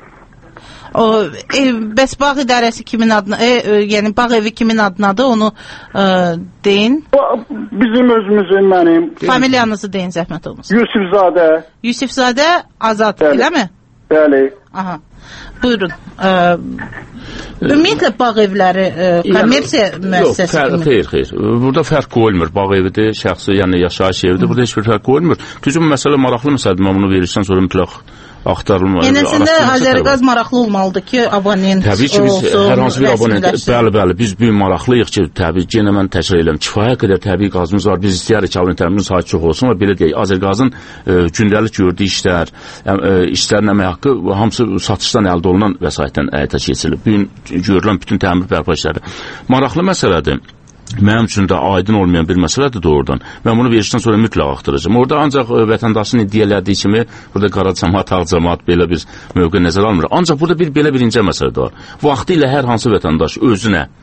Bəs bağ idarəsi kimin adına, yəni bağ evi kimin adınadır, onu deyin. Bizim özümüzün, mənim. Familiyanızı deyin, zəhmət olmasın. Yusifzadə. Yusifzadə Azad, elə mi? Bəli. Aha. Buyurun. Ümumiyyətlə bağ evləri kommersiya müəssisəsi kimi? Xeyr. Burada fərq qoyulmur. Bağ evidir, şəxsi, yəni yaşayış evidir. Burada heç bir fərq qoyulmur. Düzün məsələ maraqlı məsələdir. Mən bunu verirsən sonra mütləq axtarılmalı. Yəni əslində Azərqaz maraqlı olmalıdır ki, abonent olsun. Təbii ki, biz hər hansı bir abonent, bəli, biz bir maraqlıyıq ki, təbii ki, yenə mən təkrar edirəm, kifayət qədər təbii qazımız var. Biz istəyirik ki, abonentlərimiz sayı çox olsun və belə deyək, Azərqazın gündəlik gördüyü işlər, işlərin əmək haqqı hamısı satışdan əldə olunan vəsaitdən həyata keçirilir. Bu gün görülən bütün təmir bərpa işləri maraqlı məsələdir. Mənim üçün də aydın olmayan bir məsələdir doğrudan. Mən bunu verişdən sonra mütləq axtaracağım. Orada ancaq vətəndaşın iddia elədiyi kimi, burada qara cəmaat, ağ cəmaat belə bir mövqe nəzərə almır. Ancaq burada belə bir incə məsələ də var. Vaxtı ilə hər hansı vətəndaş özünə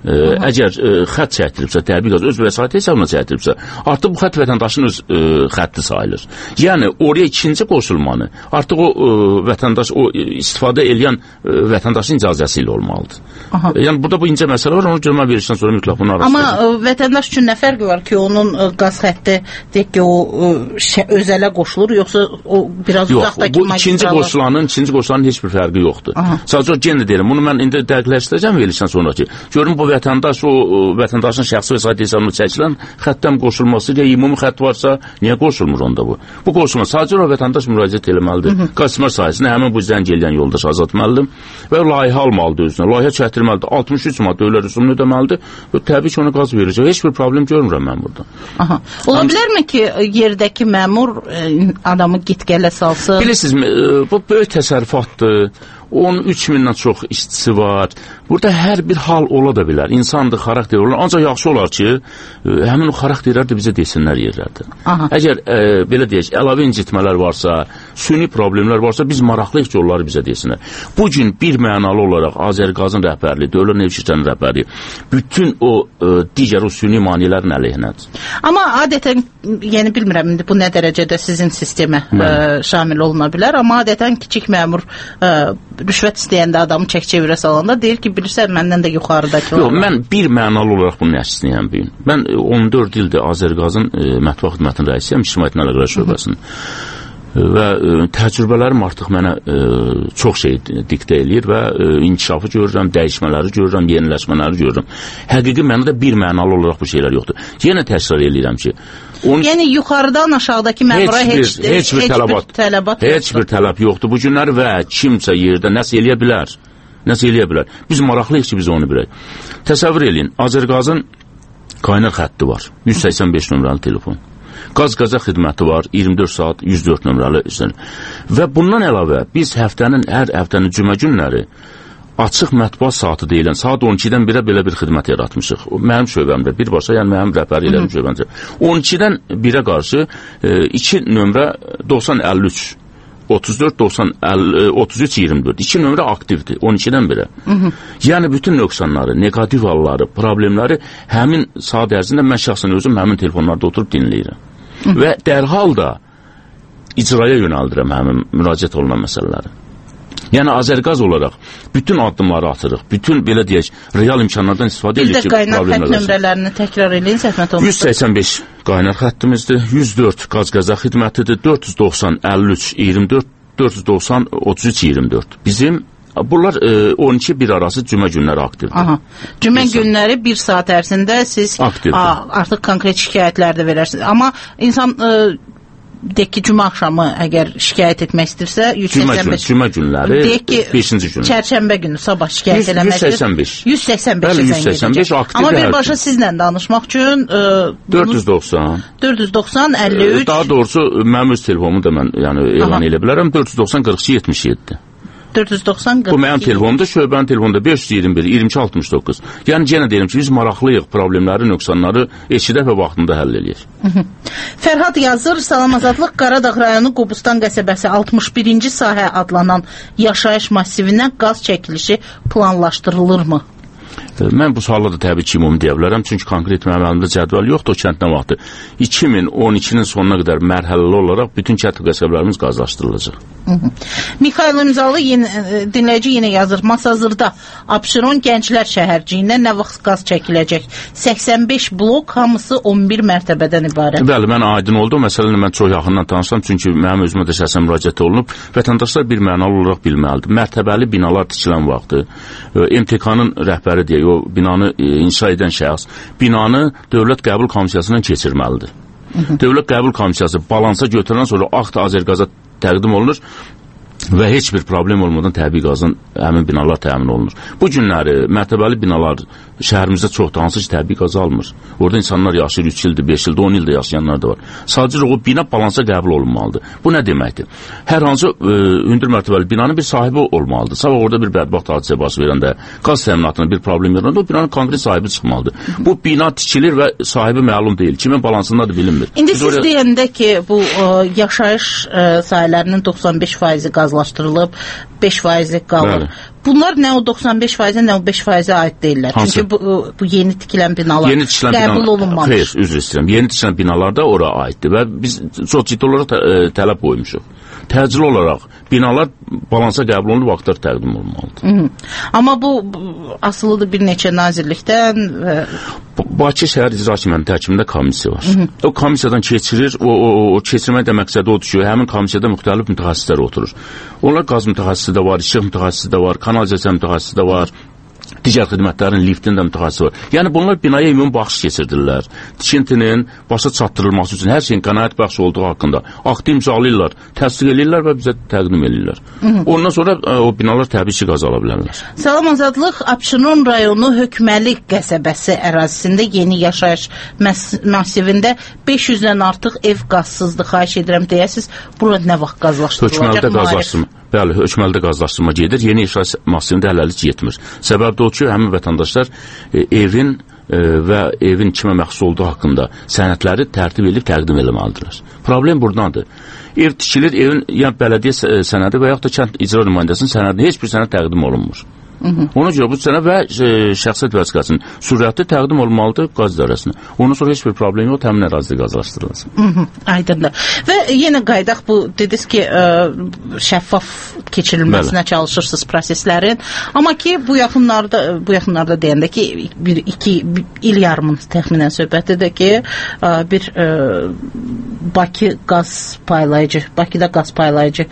əgər xətt çəkdiribsə, təbii qaz öz vəsaiti hesabına çəkdiribsə, artıq bu xətt vətəndaşın öz xətti sayılır. Yəni, oraya ikinci qoşulmanı artıq o vətəndaş, o istifadə edən vətəndaşın icazəsi ilə olmalıdır. Yəni, burada bu incə məsələ var, onu görmə verirsən sonra mütləq bunun arasında. Amma vətəndaş üçün nə fərqi var ki, onun qaz xətti, deyək ki, o özələ qoşulur, yoxsa o biraz uzaqdakı magistralar? İkinci qoşulanın heç bir fərqi yoxdur. Sadəcə o genə deyirəm, bunu mən indi dəqiqləşdirəcəm verirsən sonraki. Görün, bu vətəndaş, o vətəndaşın şəxsi vəsait hesabına çəkilən xəttdən qoşulması, ya ümumi xətt varsa, niyə qoşulmur onda bu? Bu qoşulma, sadəcə o vətəndaş müraciət eləməlidir. Qazismər sayəsində həmin bu zəng eləyən yoldaş azaltmalıdır və layihə almalıdır özünə. Layihə çəkdirməlidir. 63 manat dövlət rüsumunu ödəməlidir və təbii ki, ona qaz verəcək. Heç bir problem görmürəm mən burada. Ola bilərmi ki, yerdəki məmur adamı git-gələ salsın? Bilirsiniz, bu böyük təsərrüfatdır. 13.000-dən çox işçisi var. Burada hər bir hal ola da bilər. İnsandır, xarakter olur. Ancaq yaxşı olar ki, həmin o xarakterlər də bizə desinlər yerlərdə. Əgər, belə deyək, əlavə incitmələr varsa, süni problemlər varsa, biz maraqlıyıq ki, onları bizə desinlər. Bugün bir mənalı olaraq Azərqazın rəhbərliyi, Dövlət Neft İşlərinin rəhbərliyi, bütün o digər o süni maneələrin əleyhinədir. Amma adətən, yəni bilmirəm, bu nə dərəcədə sizin sistemə şamil oluna bilər, amma adətən kiçik məmur rüşvət istəyəndə adamı çək-çevirə salanda deyir ki, bilirsən, məndən də yuxarıdakı yox, mən bir mənalı olaraq bunu nəşləyəm bugün. Mən 14 ildir Azərqazın mətbuat xidmətinin rəisiyəm, İctimaiyyət Əlaqələr şöbəsinin. Və təcrübələrim artıq mənə çox şey diktə eləyir və inkişafı görürəm, dəyişmələri görürəm, yeniləşmələri görürəm. Həqiqi mənada bir mənalı olaraq bu şeylər yoxdur. Yenə təkrar eləyirəm ki, yəni yuxarıdan aşağıdakı məmura heç bir tələb yoxdur bu günlər və kimsə yerdə nəsə eləyə bilər. Nəsə eləyə bilər. Biz maraqlıyıq ki, biz onu bilək. Təsəvvür eləyin, Azərqazın qaynar xətti var. 185 nömrəli telefon. Qaz-qaza xidməti var, 24 saat 104 nömrəli. Və bundan əlavə biz hər həftənin cümə günləri açıq mətbuat saatı deyilən saat 12-dən 1-ə belə bir xidmət yaratmışıq. Mənim şöbəmdə birbaşa, yəni mənim rəhbər elədim şöbəmdə. 12-dən 1-ə qarşı 2 nömrə 9053 34 90 33 24. 2 nömrə aktivdir 12-dən 1-ə. Yəni bütün nöqsanları, negativ halları, problemləri həmin saat ərzində mən şəxsən özüm həmin telefonlarda oturub dinləyirəm. Və dərhal da icraya yönəldirəm həmin müraciət olunan məsələləri. Yəni Azərqaz olaraq bütün addımları atırıq. Bütün belə deyək, real imkanlardan istifadə edirik ki, problemlər. Bir də qaynar xətt nömrələrini təkrar eləyin, zəhmət olmasa. 185 qaynar xəttimizdir, 104 qaz-qaza xidmətidir, 490 53 24, 490 33 24. Bizim bunlar 12-1 arası cümə günləri aktivdir. Cümə günləri 1 saat ərzində siz artıq konkret şikayətlər də verərsiniz. Amma insan deyək ki, cümə axşamı əgər şikayət etmək istəyirsə, 185. Cümə günləri, 5-ci gün. Çərşənbə günü sabah şikayət eləmək istəyir. 185 aktivdir. Amma birbaşa sizlə danışmaq üçün 490 53 daha doğrusu mənim öz telefonumu da mən elan elə bilərəm, 490 42 77. 490 Bu mənim telefonumda, şöbənin telefonunda 521 22 69. Yəni yenə deyirəm ki, biz maraqlıyıq problemləri, nöqsanları eşidək və vaxtında həll eləyək. Fərhad yazır, Salam Azadlıq, Qaradağ rayonu Qobustan qəsəbəsi 61-ci sahə adlanan yaşayış massivindən qaz çəkilişi planlaşdırılırmı? Mən bu sualla da təbii ki, ümumi deyə bilərəm, çünki konkret mənim əlimdə cədvəl yoxdur, o kənddən vaxtı. 2012-nin sonuna qədər mərhələli olaraq bütün kənd qəsəbələrimiz qazlaşdırılacaq. Mixail İmzalı dinləyici yenə yazır, Masazırda Abşeron Gənclər şəhərciyində nə vaxt qaz çəkiləcək? 85 blok, hamısı 11 mərtəbədən ibarət. Bəli, mən aydın oldu, o məsələni mən çox yaxından tanışam, çünki mənim özümə də şəxsən müraciət olunub. Vətəndaşlar bir mənalı olaraq bilməlidir. Mərtəbəli binalar tikilən vaxtı MTK-nın rəhbəri deyək, o binanı inşa edən şəxs binanı Dövlət Qəbul Komissiyasından keçirməlidir. Dövlət Qəbul Komissiyası balansa götürəndən sonra akt Azərqaza təqdim olunur və heç bir problem olmadan təbii qazın həmin binalar təmin olunur. Bu günləri mərtəbəli binalar şəhərimizdə çoxdur, hansı ki təbii qazı almır. Orada insanlar yaşayır 3 ildir, 5 ildir, 10 ildir yaşayanlar da var. Sadəcə o bina balansa qəbul olunmalıdır. Bu nə deməkdir? Hər hansı hündür mərtəbəli binanın bir sahibi olmalıdır. Sabah orada bir bədbəxt hadisə baş verəndə, qaz təminatına bir problem yarananda o binanın konkret sahibi çıxmalıdır. Bu bina tikilir və sahibi məlum deyil. Kimin balansında da bilinmir. İndi siz deyəndə ki, bu yaşayış sahələrinin 95% qazlı qazlaşdırılıb, 5% qalır. Bəli. Bunlar nə o 95%, nə o 5%-ə aid deyirlər. Hansı? Çünki bu yeni tikilən binalar qəbul olunmamış. Xeyr, üzr istəyirəm. Yeni tikilən binalar da ora aiddir və biz çox ciddi olaraq tələb qoymuşuq. Təcili olaraq binalar balansa qəbul olunub vaxtlar təqdim olunmalıdır. Amma bu asılıdır bir neçə nazirlikdən və Bakı şəhər icra hakimiyyətinin tərkibində komissiya var. O komissiyadan keçirir, o keçirmək də məqsədi odur ki, həmin komissiyada müxtəlif mütəxəssislər oturur. Onlar qaz mütəxəssisi də var, işıq mütəxəssisi də var, kanalizasiya mütəxəssisi də var, digər xidmətlərin liftin də mütəxəssisi var. Yəni bunlar binaya ümumi baxış keçirdirlər. Tikintinin başa çatdırılması üçün hər şeyin qənaət bəxş olduğu haqqında akt imzalayırlar, təsdiq edirlər və bizə təqdim edirlər. Ondan sonra o binalar təbii ki, qaz ala bilərlər. Salam Azadlıq, Abşeron rayonu Hökməli qəsəbəsi ərazisində yeni yaşayış masivində 500-dən artıq ev qazsızdır. Xahiş edirəm deyəsiz, bura nə vaxt qazlaşdırılacaq? Hökməlidə qazlaşdırma. Bəli, Hökməlidə qazlaşdırma gedir. Yeni yaşayış masivində hələlik yetmir. Səbəb də o ki, həmin vətəndaşlar evin və evin kimə məxsus olduğu haqqında sənədləri tərtib edib təqdim etməlidirlər. Problem buradadır. Ev tikilir, evin ya bələdiyyə sənədi və yaxud da kənd icra nümayəndəsinin sənədi heç bir sənəd təqdim olunmur. Ona görə bu sənəd və şəxsiyyət vəsiqəsinin sürətli təqdim olmalıdır qaz idarəsinə. Ondan sonra heç bir problem yox, həmin ərazidə qazlaşdırılsın. Aydındır. Və yenə qaydaq bu, dediniz ki, şəffaf keçirilməsinə çalışırsınız proseslərin. Amma ki, bu yaxınlarda deyəndə ki, iki il yarımın təxminən söhbətidir ki, bir Bakıda qaz paylayıcı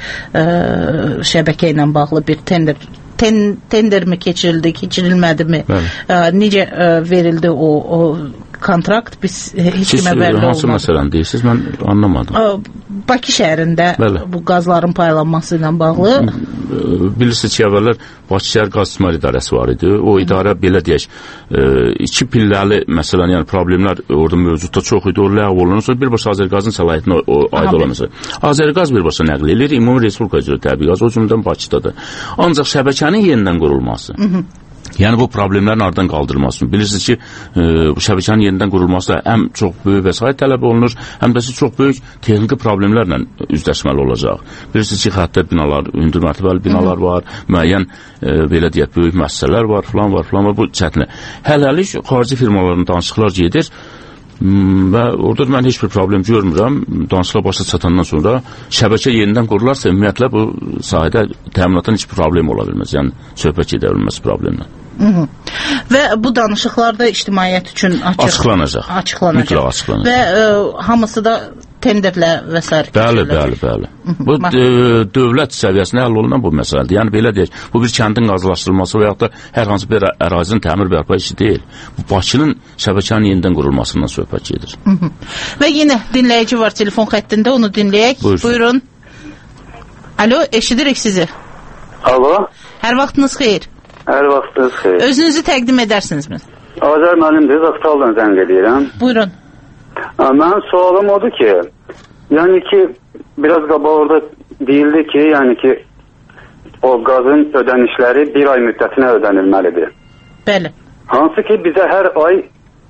şəbəkə ilə bağlı bir tender mi keçirildi, keçirilmədi mi? Necə verildi o kontrakt? Biz heç kimə bəlli olmadı. Hansı məsələni deyirsiniz? Mən anlamadım. Bakı şəhərində bu qazların paylanması ilə bağlı. Bilirsiniz ki, əvvəllər Bakı şəhər qaz istismar idarəsi var idi. O idarə belə deyək, iki pilləli məsələn, yəni problemlər orada mövcudda çox idi. O ləğv olunur. Sonra birbaşa Azərqazın səlahiyyətinə aid olan məsələ. Azərqaz birbaşa nəql edir. Ümumi Respublika üzrə təbii qaz o cümlədən Bakıdadır. Ancaq şəbəkənin yenidən qurulması, yəni bu problemlərin aradan qaldırılması. Bilirsiniz ki, bu şəbəkənin yenidən qurulması da həm çox böyük vəsait tələb olunur, həm də çox böyük texniki problemlərlə üzləşməli olacaq. Bilirsiniz ki, xəttər binalar, hündür mərtəbəli binalar var, müəyyən belə deyək, böyük müəssisələr var, filan var, bu çətinə. Hələlik xarici firmaların danışıqlar gedir və orada mən heç bir problem görmürəm. Danışıqlar başa çatandan sonra şəbəkə yenidən qurularsa, ümumiyyətlə bu sahədə təminatdan heç problem ola bilməz. Yəni söhbət gedə bilməz problemlə. Və bu danışıqlar da ictimaiyyət üçün açıqlanacaq. Mütləq açıqlanacaq. Və hamısı da tenderlə və s. Bəli. Bu dövlət səviyyəsində həll olunan bu məsələdir. Yəni belə deyək, bu bir kəndin qazlaşdırılması və yaxud da hər hansı bir ərazinin təmir bərpa işi deyil. Bu Bakının şəbəkənin yenidən qurulmasından söhbət gedir. Və yenə dinləyici var telefon xəttində, onu dinləyək. Buyurun. Alo, eşidirik sizi. Alo. Hər vaxtınız xeyir. Hər vaxtınız xeyir. Özünüzü təqdim edərsinizmi? Azər müəllimdir, Zaqtaldan zəng edirəm. Buyurun. Mənim sualım odur ki, yəni ki, biraz qabaq orada deyildi ki, yəni ki, o qazın ödənişləri bir ay müddətinə ödənilməlidir. Bəli. Hansı ki, bizə hər ay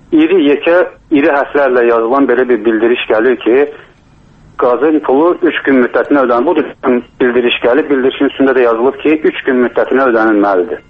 iri hərflərlə yazılan belə bir bildiriş gəlir ki, qazın pulu 3 gün müddətinə ödənir. Bu bildiriş gəlir, bildirişin üstündə də yazılıb ki, 3 gün müddətinə ödənilməlidir.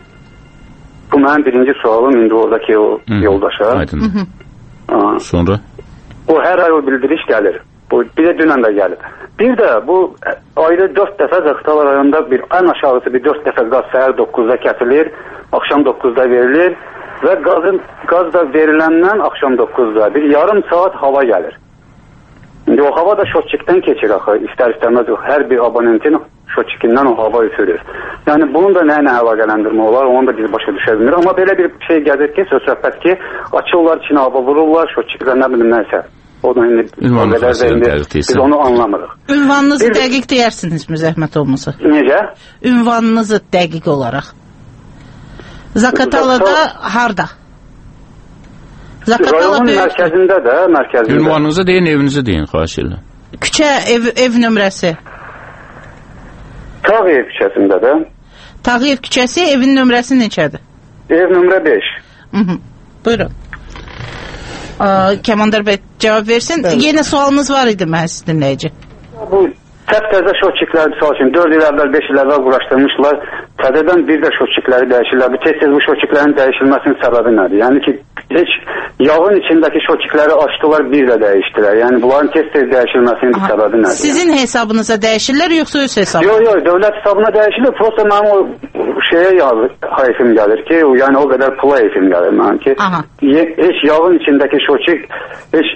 Bu mənim birinci sualım indi oradakı o yoldaşa. Aydın. Sonra? O hər ay o bildiriş gəlir. Bu bir də dünən də gəlib. Bir də bu ayda 4 dəfə Zaqatala rayonunda ən aşağısı bir 4 dəfə qaz səhər 9-da kəsilir, axşam 9-da verilir və qaz da veriləndən axşam 9-da bir yarım saat hava gəlir. İndi o hava da şotçikdən keçir axı, istər-istəməz hər bir abonentin şotçikindən o hava üfürür. Yəni bunun da nə ilə əlaqələndirmə olar, onu da biz başa düşə bilmirik. Amma belə bir şey gəlir ki, söhbət ki, açırlar içinə hava vururlar, şotçiklər nə bilim nəsə. O da indi biz onu anlamırıq. Ünvanınızı dəqiq deyərsinizmi, zəhmət olmasa? Necə? Ünvanınızı dəqiq olaraq. Zaqatalada harda? Rayonun mərkəzində də, mərkəzində. Ünvanınızı deyin, evinizi deyin, xahiş edirəm. Küçə, ev nömrəsi. Tağıyev küçəsində də. Tağıyev küçəsi, evin nömrəsi neçədir? Ev nömrə 5. Buyurun. Kəmandar bəy cavab versin. Yenə sualınız var idi, məhz dinləyici. Bu Təzə şoçikləri misal üçün 4 il əvvəl, 5 il əvvəl quraşdırmışlar. Təzədən bir də şoçikləri dəyişirlər. Bu tez-tez bu şoçiklərin dəyişilməsinin səbəbi nədir? Yəni ki, heç yağın içindəki şoçikləri açdılar, bir də dəyişdilər. Yəni bunların tez-tez dəyişilməsinin səbəbi nədir? Sizin hesabınıza dəyişirlər, yoxsa öz hesabınıza? Yox, dövlət hesabına dəyişilir. Prosta mənim o şeyə hayfim gəlir ki, yəni o qədər pula hayfim gəlir mənim ki, heç yağın içindəki şoçik heç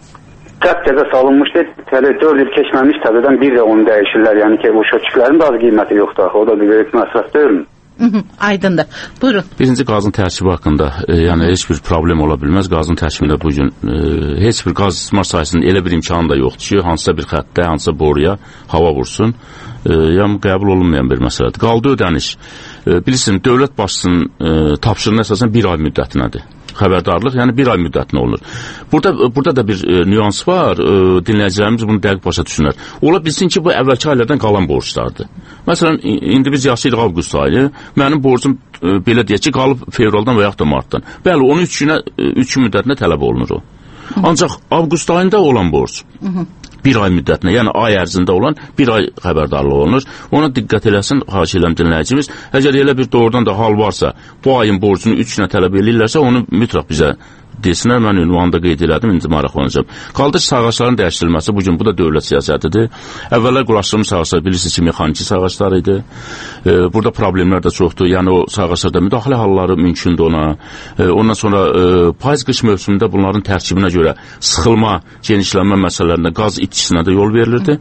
təzə salınmışdı, 4 il keçməmiş təzədən bir də onu dəyişirlər. Yəni ki, bu şoçiklərin də az qiyməti yoxdur. O da bir böyük məsrəf deyilmi? Aydındır. Buyurun. Birinci qazın tərkibi haqqında, yəni heç bir problem ola bilməz. Qazın tərkibində bugün heç bir qaz istismar sahəsində elə bir imkanı da yoxdur ki, hansısa bir xəttə, hansısa boruya hava vursun. Yəni qəbul olunmayan bir məsələdir. Qaldı ödəniş. Bilirsiniz, dövlət başçısının tapşırığına əsasən bir ay müddətinədir. Xəbərdarlıq, yəni bir ay müddətinə olunur. Burada da bir nüans var, dinləyicilərimiz bunu dəqiq başa düşünər. Ola bilsin ki, bu əvvəlki aylardan qalan borclardır. Məsələn, indi biz yaşayırıq avqust ayı, mənim borcum belə deyək ki, qalıb fevraldan və yaxud da martdan. Bəli, onun 3 gün müddətinə tələb olunur o. Ancaq avqust ayında olan borc bir ay müddətinə, yəni ay ərzində olan bir ay xəbərdarlıq olunur. Ona diqqət eləsin, xahiş edirəm dinləyicimiz. Əgər elə bir doğrudan da hal varsa, bu ayın borcunu 3 günə tələb edirlərsə, onu mütləq bizə desinlər, mən ünvanda qeyd elədim, indi maraqlanacağım. Qaldı ki, sağaçların dəyişdirilməsi, bugün bu da dövlət siyasətidir. Əvvəllər quraşdırılmış sağaçlar, bilirsiniz ki, mexaniki sağaçlar idi. Burada problemlər də çoxdur, yəni o sağaçlarda müdaxilə halları mümkündür ona. Ondan sonra payız-qış mövsümündə bunların tərkibinə görə sıxılma, genişlənmə məsələlərində qaz itkisinə də yol verilirdi.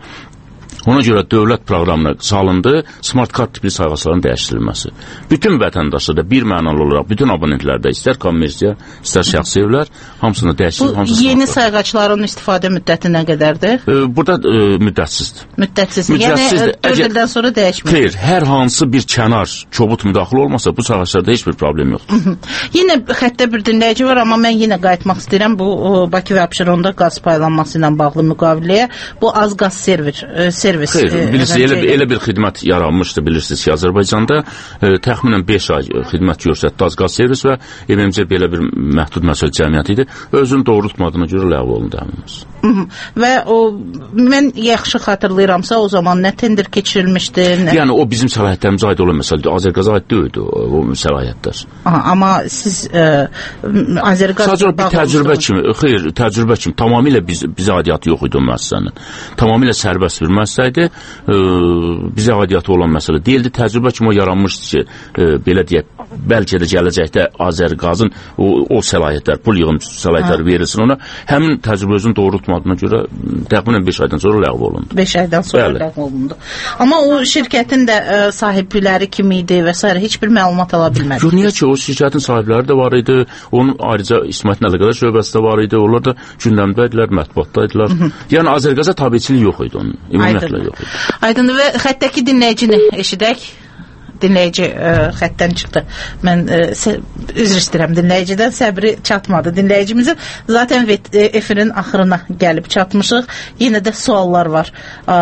Ona görə dövlət proqramına salındı smart kart tipli sağaçların dəyişdirilməsi. Bütün vətəndaşlarda bir mənalı olaraq, bütün abonentlərdə, istər kommersiya, istər şəxsi evlər, hamısını dəyişdirir. Bu yeni sayğaçların istifadə müddəti nə qədərdir? Burada müddətsizdir. Müddətsizdir. Yəni 4 ildən sonra dəyişmir. Xeyr, hər hansı bir kənar, kobud müdaxilə olmasa bu sağaçlarda heç bir problem yoxdur. Yenə xəttə bir dinləyici var, amma mən yenə qayıtmaq istəyirəm bu Bakı və Abşeronda qaz paylanması ilə bağlı müqaviləyə. Bu az qaz servis. Xeyr, bilirsiniz, elə bir xidmət yaranmışdı, bilirsiniz ki, Azərbaycanda təxminən 5 ay xidmət göstərdi az qaz servis və MMC belə bir məhdud məsul cəmiyyəti idi. Özünü doğrultmadığına görə ləğv olundu həmimiz. Və mən yaxşı xatırlayıramsa, o zaman nə tender keçirilmişdi? Yəni, o bizim səlahiyyətlərimizə aid olan məsələdir. Azərqaza aid deyildi o səlahiyyətlər. Amma siz Azərqaz... Sadəcə bir təcrübə kimi, xeyr, təcrübə kimi, tamamilə bizə aidiyyatı yox idi o müəssisənin. Tamamilə sərbəst bir müəssisə idi, bizə aidiyyatı olan məsələ deyildi. Təcrübə kimi o yaranmışdı ki, belə deyək, bəlkə də gələcəkdə Azərqazın o səlahiyyətlər, pul yığım səlahiyyətləri verilsin ona. Həmin təcrübə özünü doğrultmadığına görə təxminən 5 aydan sonra ləğv olundu. 5 aydan sonra ləğv olundu. Amma o şirkətin də sahibləri kim idi və s. heç bir məlumat ala bilmədik. Yox, niyə ki, o şirkətin sahibləri də var idi, onun ayrıca İsmail Əlaqədar şöbəsi də var idi, onlar da gündəmdəydilər, mətbuatdaydılar. Yəni Azərqaza tabiçilik yox idi onun, ümumiyyətlə yox idi. Aydın və xəttəki dinləyicini eşidək. Dinləyici xəttdən çıxdı. Mən üzr istəyirəm, dinləyicidən səbri çatmadı. Dinləyicimizin zaten efirin axırına gəlib çatmışıq. Yenə də suallar var.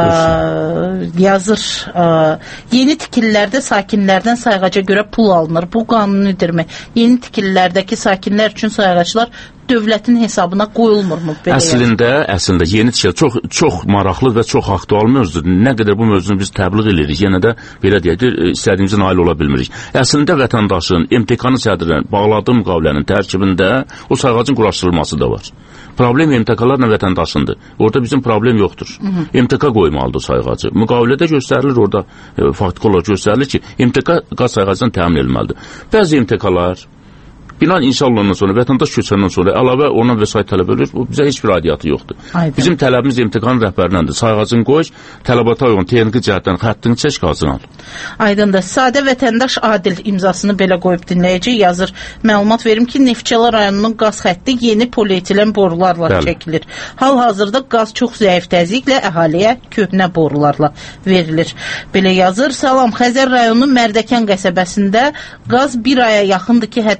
Yazır, yeni tikililərdə sakinlərdən sayğaca görə pul alınır. Bu qanunidirmi? Yeni tikililərdəki sakinlər üçün sayğaçlar dövlətin hesabına qoyulmurmu? Əslində yeni tikilər çox maraqlı və çox aktual mövzudur. Nə qədər bu mövzunu biz təbliğ edirik, yenə də belə deyək, istədiyimizə nail ola bilmirik. Əslində vətəndaşın MTK-nın sədrinin bağladığı müqavilənin tərkibində o sayğacın quraşdırılması da var. Problem MTK-larla vətəndaşındır. Orada bizim problem yoxdur. MTK qoymalıdır sayğacı. Müqavilədə göstərilir, orada faktiki olaraq göstərilir ki, MTK qaz sayğacından təmin edilməlidir. Bəzi MTK-lar bina inşa olunandan sonra, vətəndaş köçəndən sonra əlavə ona vəsait tələb edilir, bizə heç bir aidiyyatı yoxdur. Aydın. Bizim tələbimiz MTK-nın rəhbərləndir. Sayğacını qoy, tələbata uyğun texniki cəhətdən xəttini çək, qazını al. Aydındır. Sadə vətəndaş Adil imzasını belə qoyub dinləyici yazır. Məlumat verim ki, Neftçala rayonunun qaz xətti yeni polietilen borularla çəkilir. Hal-hazırda qaz çox zəif təzyiqlə əhaliyə köhnə borularla verilir. Belə yazır. Salam, Xəzər rayonunun Mərdəkan qəsəbəsində qaz bir aya yaxındır ki, həddən artıq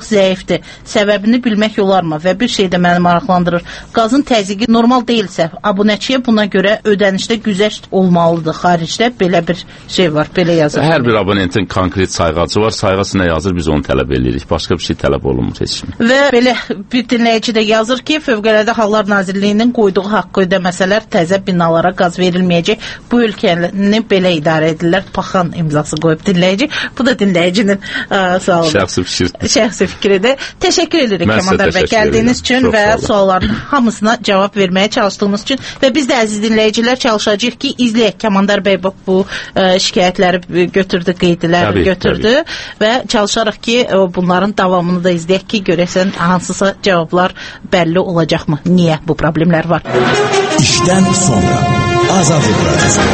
artıq zəifdir. Səbəbini bilmək olarmı? Və bir şey də məni maraqlandırır. Qazın təzyiqi normal deyilsə, abunəçiyə buna görə ödənişdə güzəşt olmalıdır. Xaricdə belə bir şey var, belə yazır. Hər bir abonentin konkret sayğacı var. Sayğası nə yazır, biz onu tələb edirik. Başqa bir şey tələb olunmur heç kimi. Və belə bir dinləyici də yazır ki, Fövqəladə Hallar Nazirliyinin qoyduğu haqqı ödəməsələr təzə binalara qaz verilməyəcək. Bu ölkəni belə idarə edirlər. Paxan imzası qoyub dinləyici. Bu da dinləyicinin sualıdır. Şəxsi fikridir. Təşəkkür edirik Kəmandar bəy gəldiyiniz üçün və sualların hamısına cavab verməyə çalışdığınız üçün və biz də əziz dinləyicilər çalışacağıq ki, izləyək. Kəmandar bəy bu şikayətləri götürdü, qeydləri götürdü və çalışarıq ki, bunların davamını da izləyək ki, görəsən hansısa cavablar bəlli olacaqmı? Niyə bu problemlər var? İşdən sonra Azadlıq Radyosu.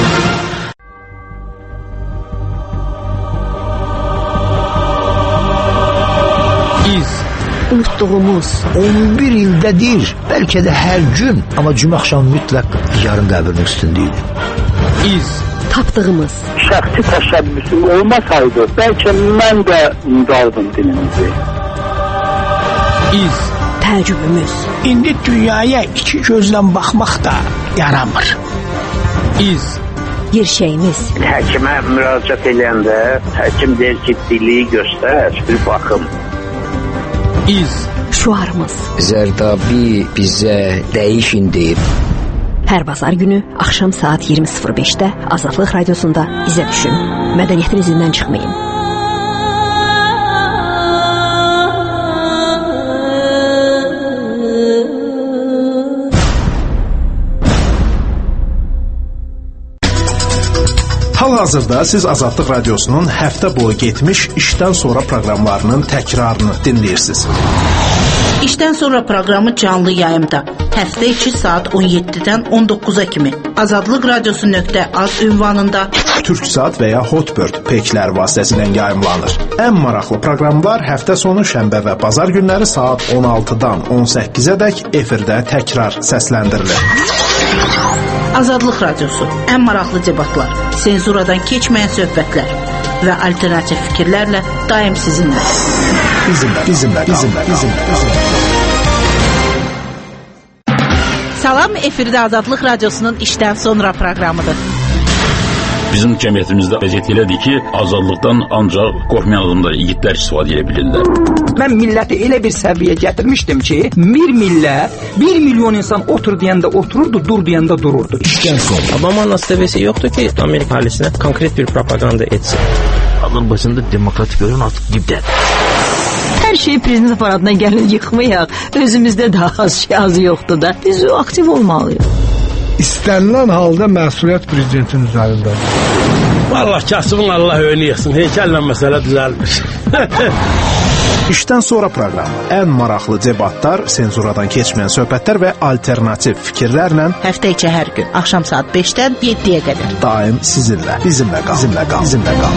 Unutduğumuz 11 ildədir, bəlkə də hər gün, amma cümə axşamı mütləq yarın qəbrinin üstündə idi. Tapdığımız şəxsi təşəbbüsüm olmasaydı, bəlkə mən də unudaldım dilimizi. Təəccübümüz. İndi dünyaya iki gözlə baxmaq da yaramır. Gerçəyimiz. Həkimə müraciət edəndə həkim deyir ki, diliyi göstər, bir baxım. Şuarımız. Zərdabi bizə dəyişin deyib. Hər bazar günü axşam saat 20:05-də Azadlıq Radiosunda izə düşün. Mədəniyyətin izindən çıxmayın. Hal-hazırda siz Azadlıq Radiosunun həftə boyu getmiş işdən sonra proqramlarının təkrarını dinləyirsiniz. İşdən sonra proqramı canlı yayımda. Həftə içi saat 17-dən 19-a kimi. Azadlıq Radiosu.az ünvanında Türksat və ya Hotbird peklər vasitəsilə yayımlanır. Ən maraqlı proqramlar həftə sonu şənbə və bazar günləri saat 16-dan 18-ədək efirdə təkrar səsləndirilir. Azadlıq Radiosu. Ən maraqlı debatlar, senzuradan keçməyən söhbətlər və alternativ fikirlərlə daim sizinlə. Bizimlə. Salam, efirdə Azadlıq Radiosunun işdən sonra proqramıdır. Bizim cəmiyyətimizdə vəziyyət elədir ki, azadlıqdan ancaq qorxmayan adamlar, igidlər istifadə edə bilirlər. Mən milləti elə bir səviyyə gətirmişdim ki, bir millət, 1 milyon insan otur deyəndə otururdu, dur deyəndə dururdu. İşdən sonra. Obama nasibəsi yoxdur ki, Amerika halisinə konkret bir propaganda etsin. Azərbaycanda demokratik görün artıq dibdədir. Hər şey prezident aparatına gəlin yıxmayaq. Özümüzdə daha az yoxdur da. Biz aktiv olmalıyıq. İstənilən halda məsuliyyət prezidentin üzərindədir. Vallahi kasıbın Allah önü yıxsın. Heykəllə məsələ düzəlmiş. İşdən sonra proqramı. Ən maraqlı debatlar, senzuradan keçməyən söhbətlər və alternativ fikirlərlə həftə içi hər gün axşam saat 5-dən 7-yə qədər. Daim sizinlə. Bizimlə qal.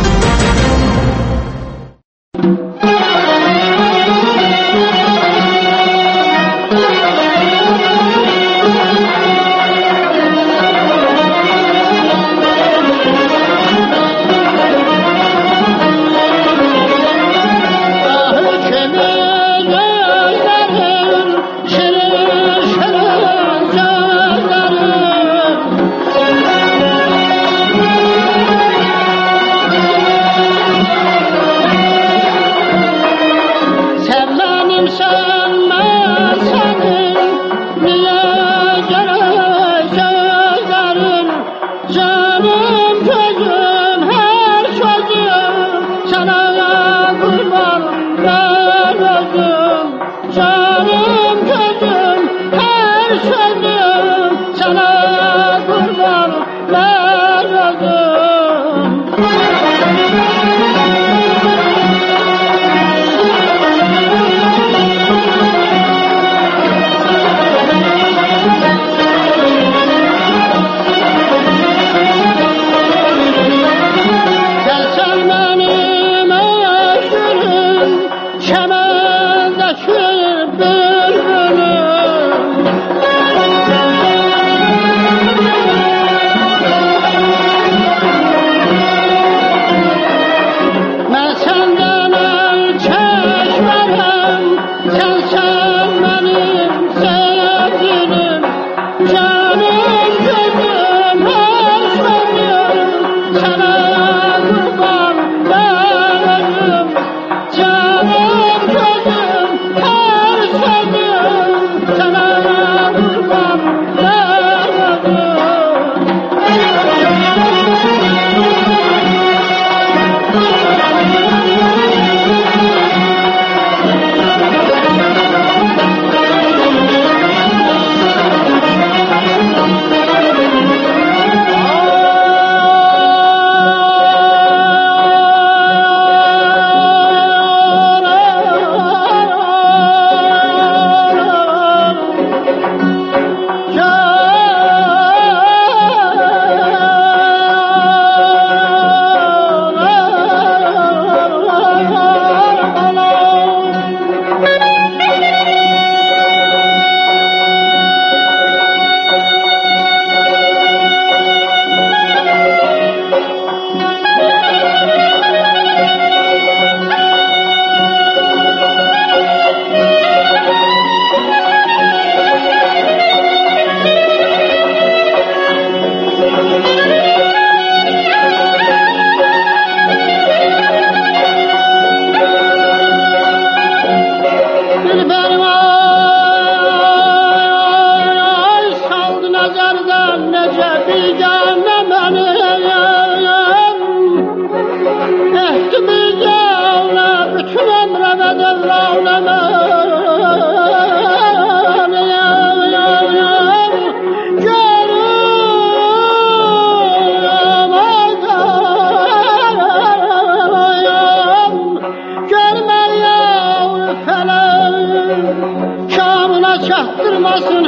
çatdırmasın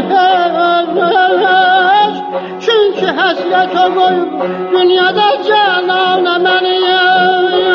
heç. Çünkü həsrət o qoyub dünyada canana məni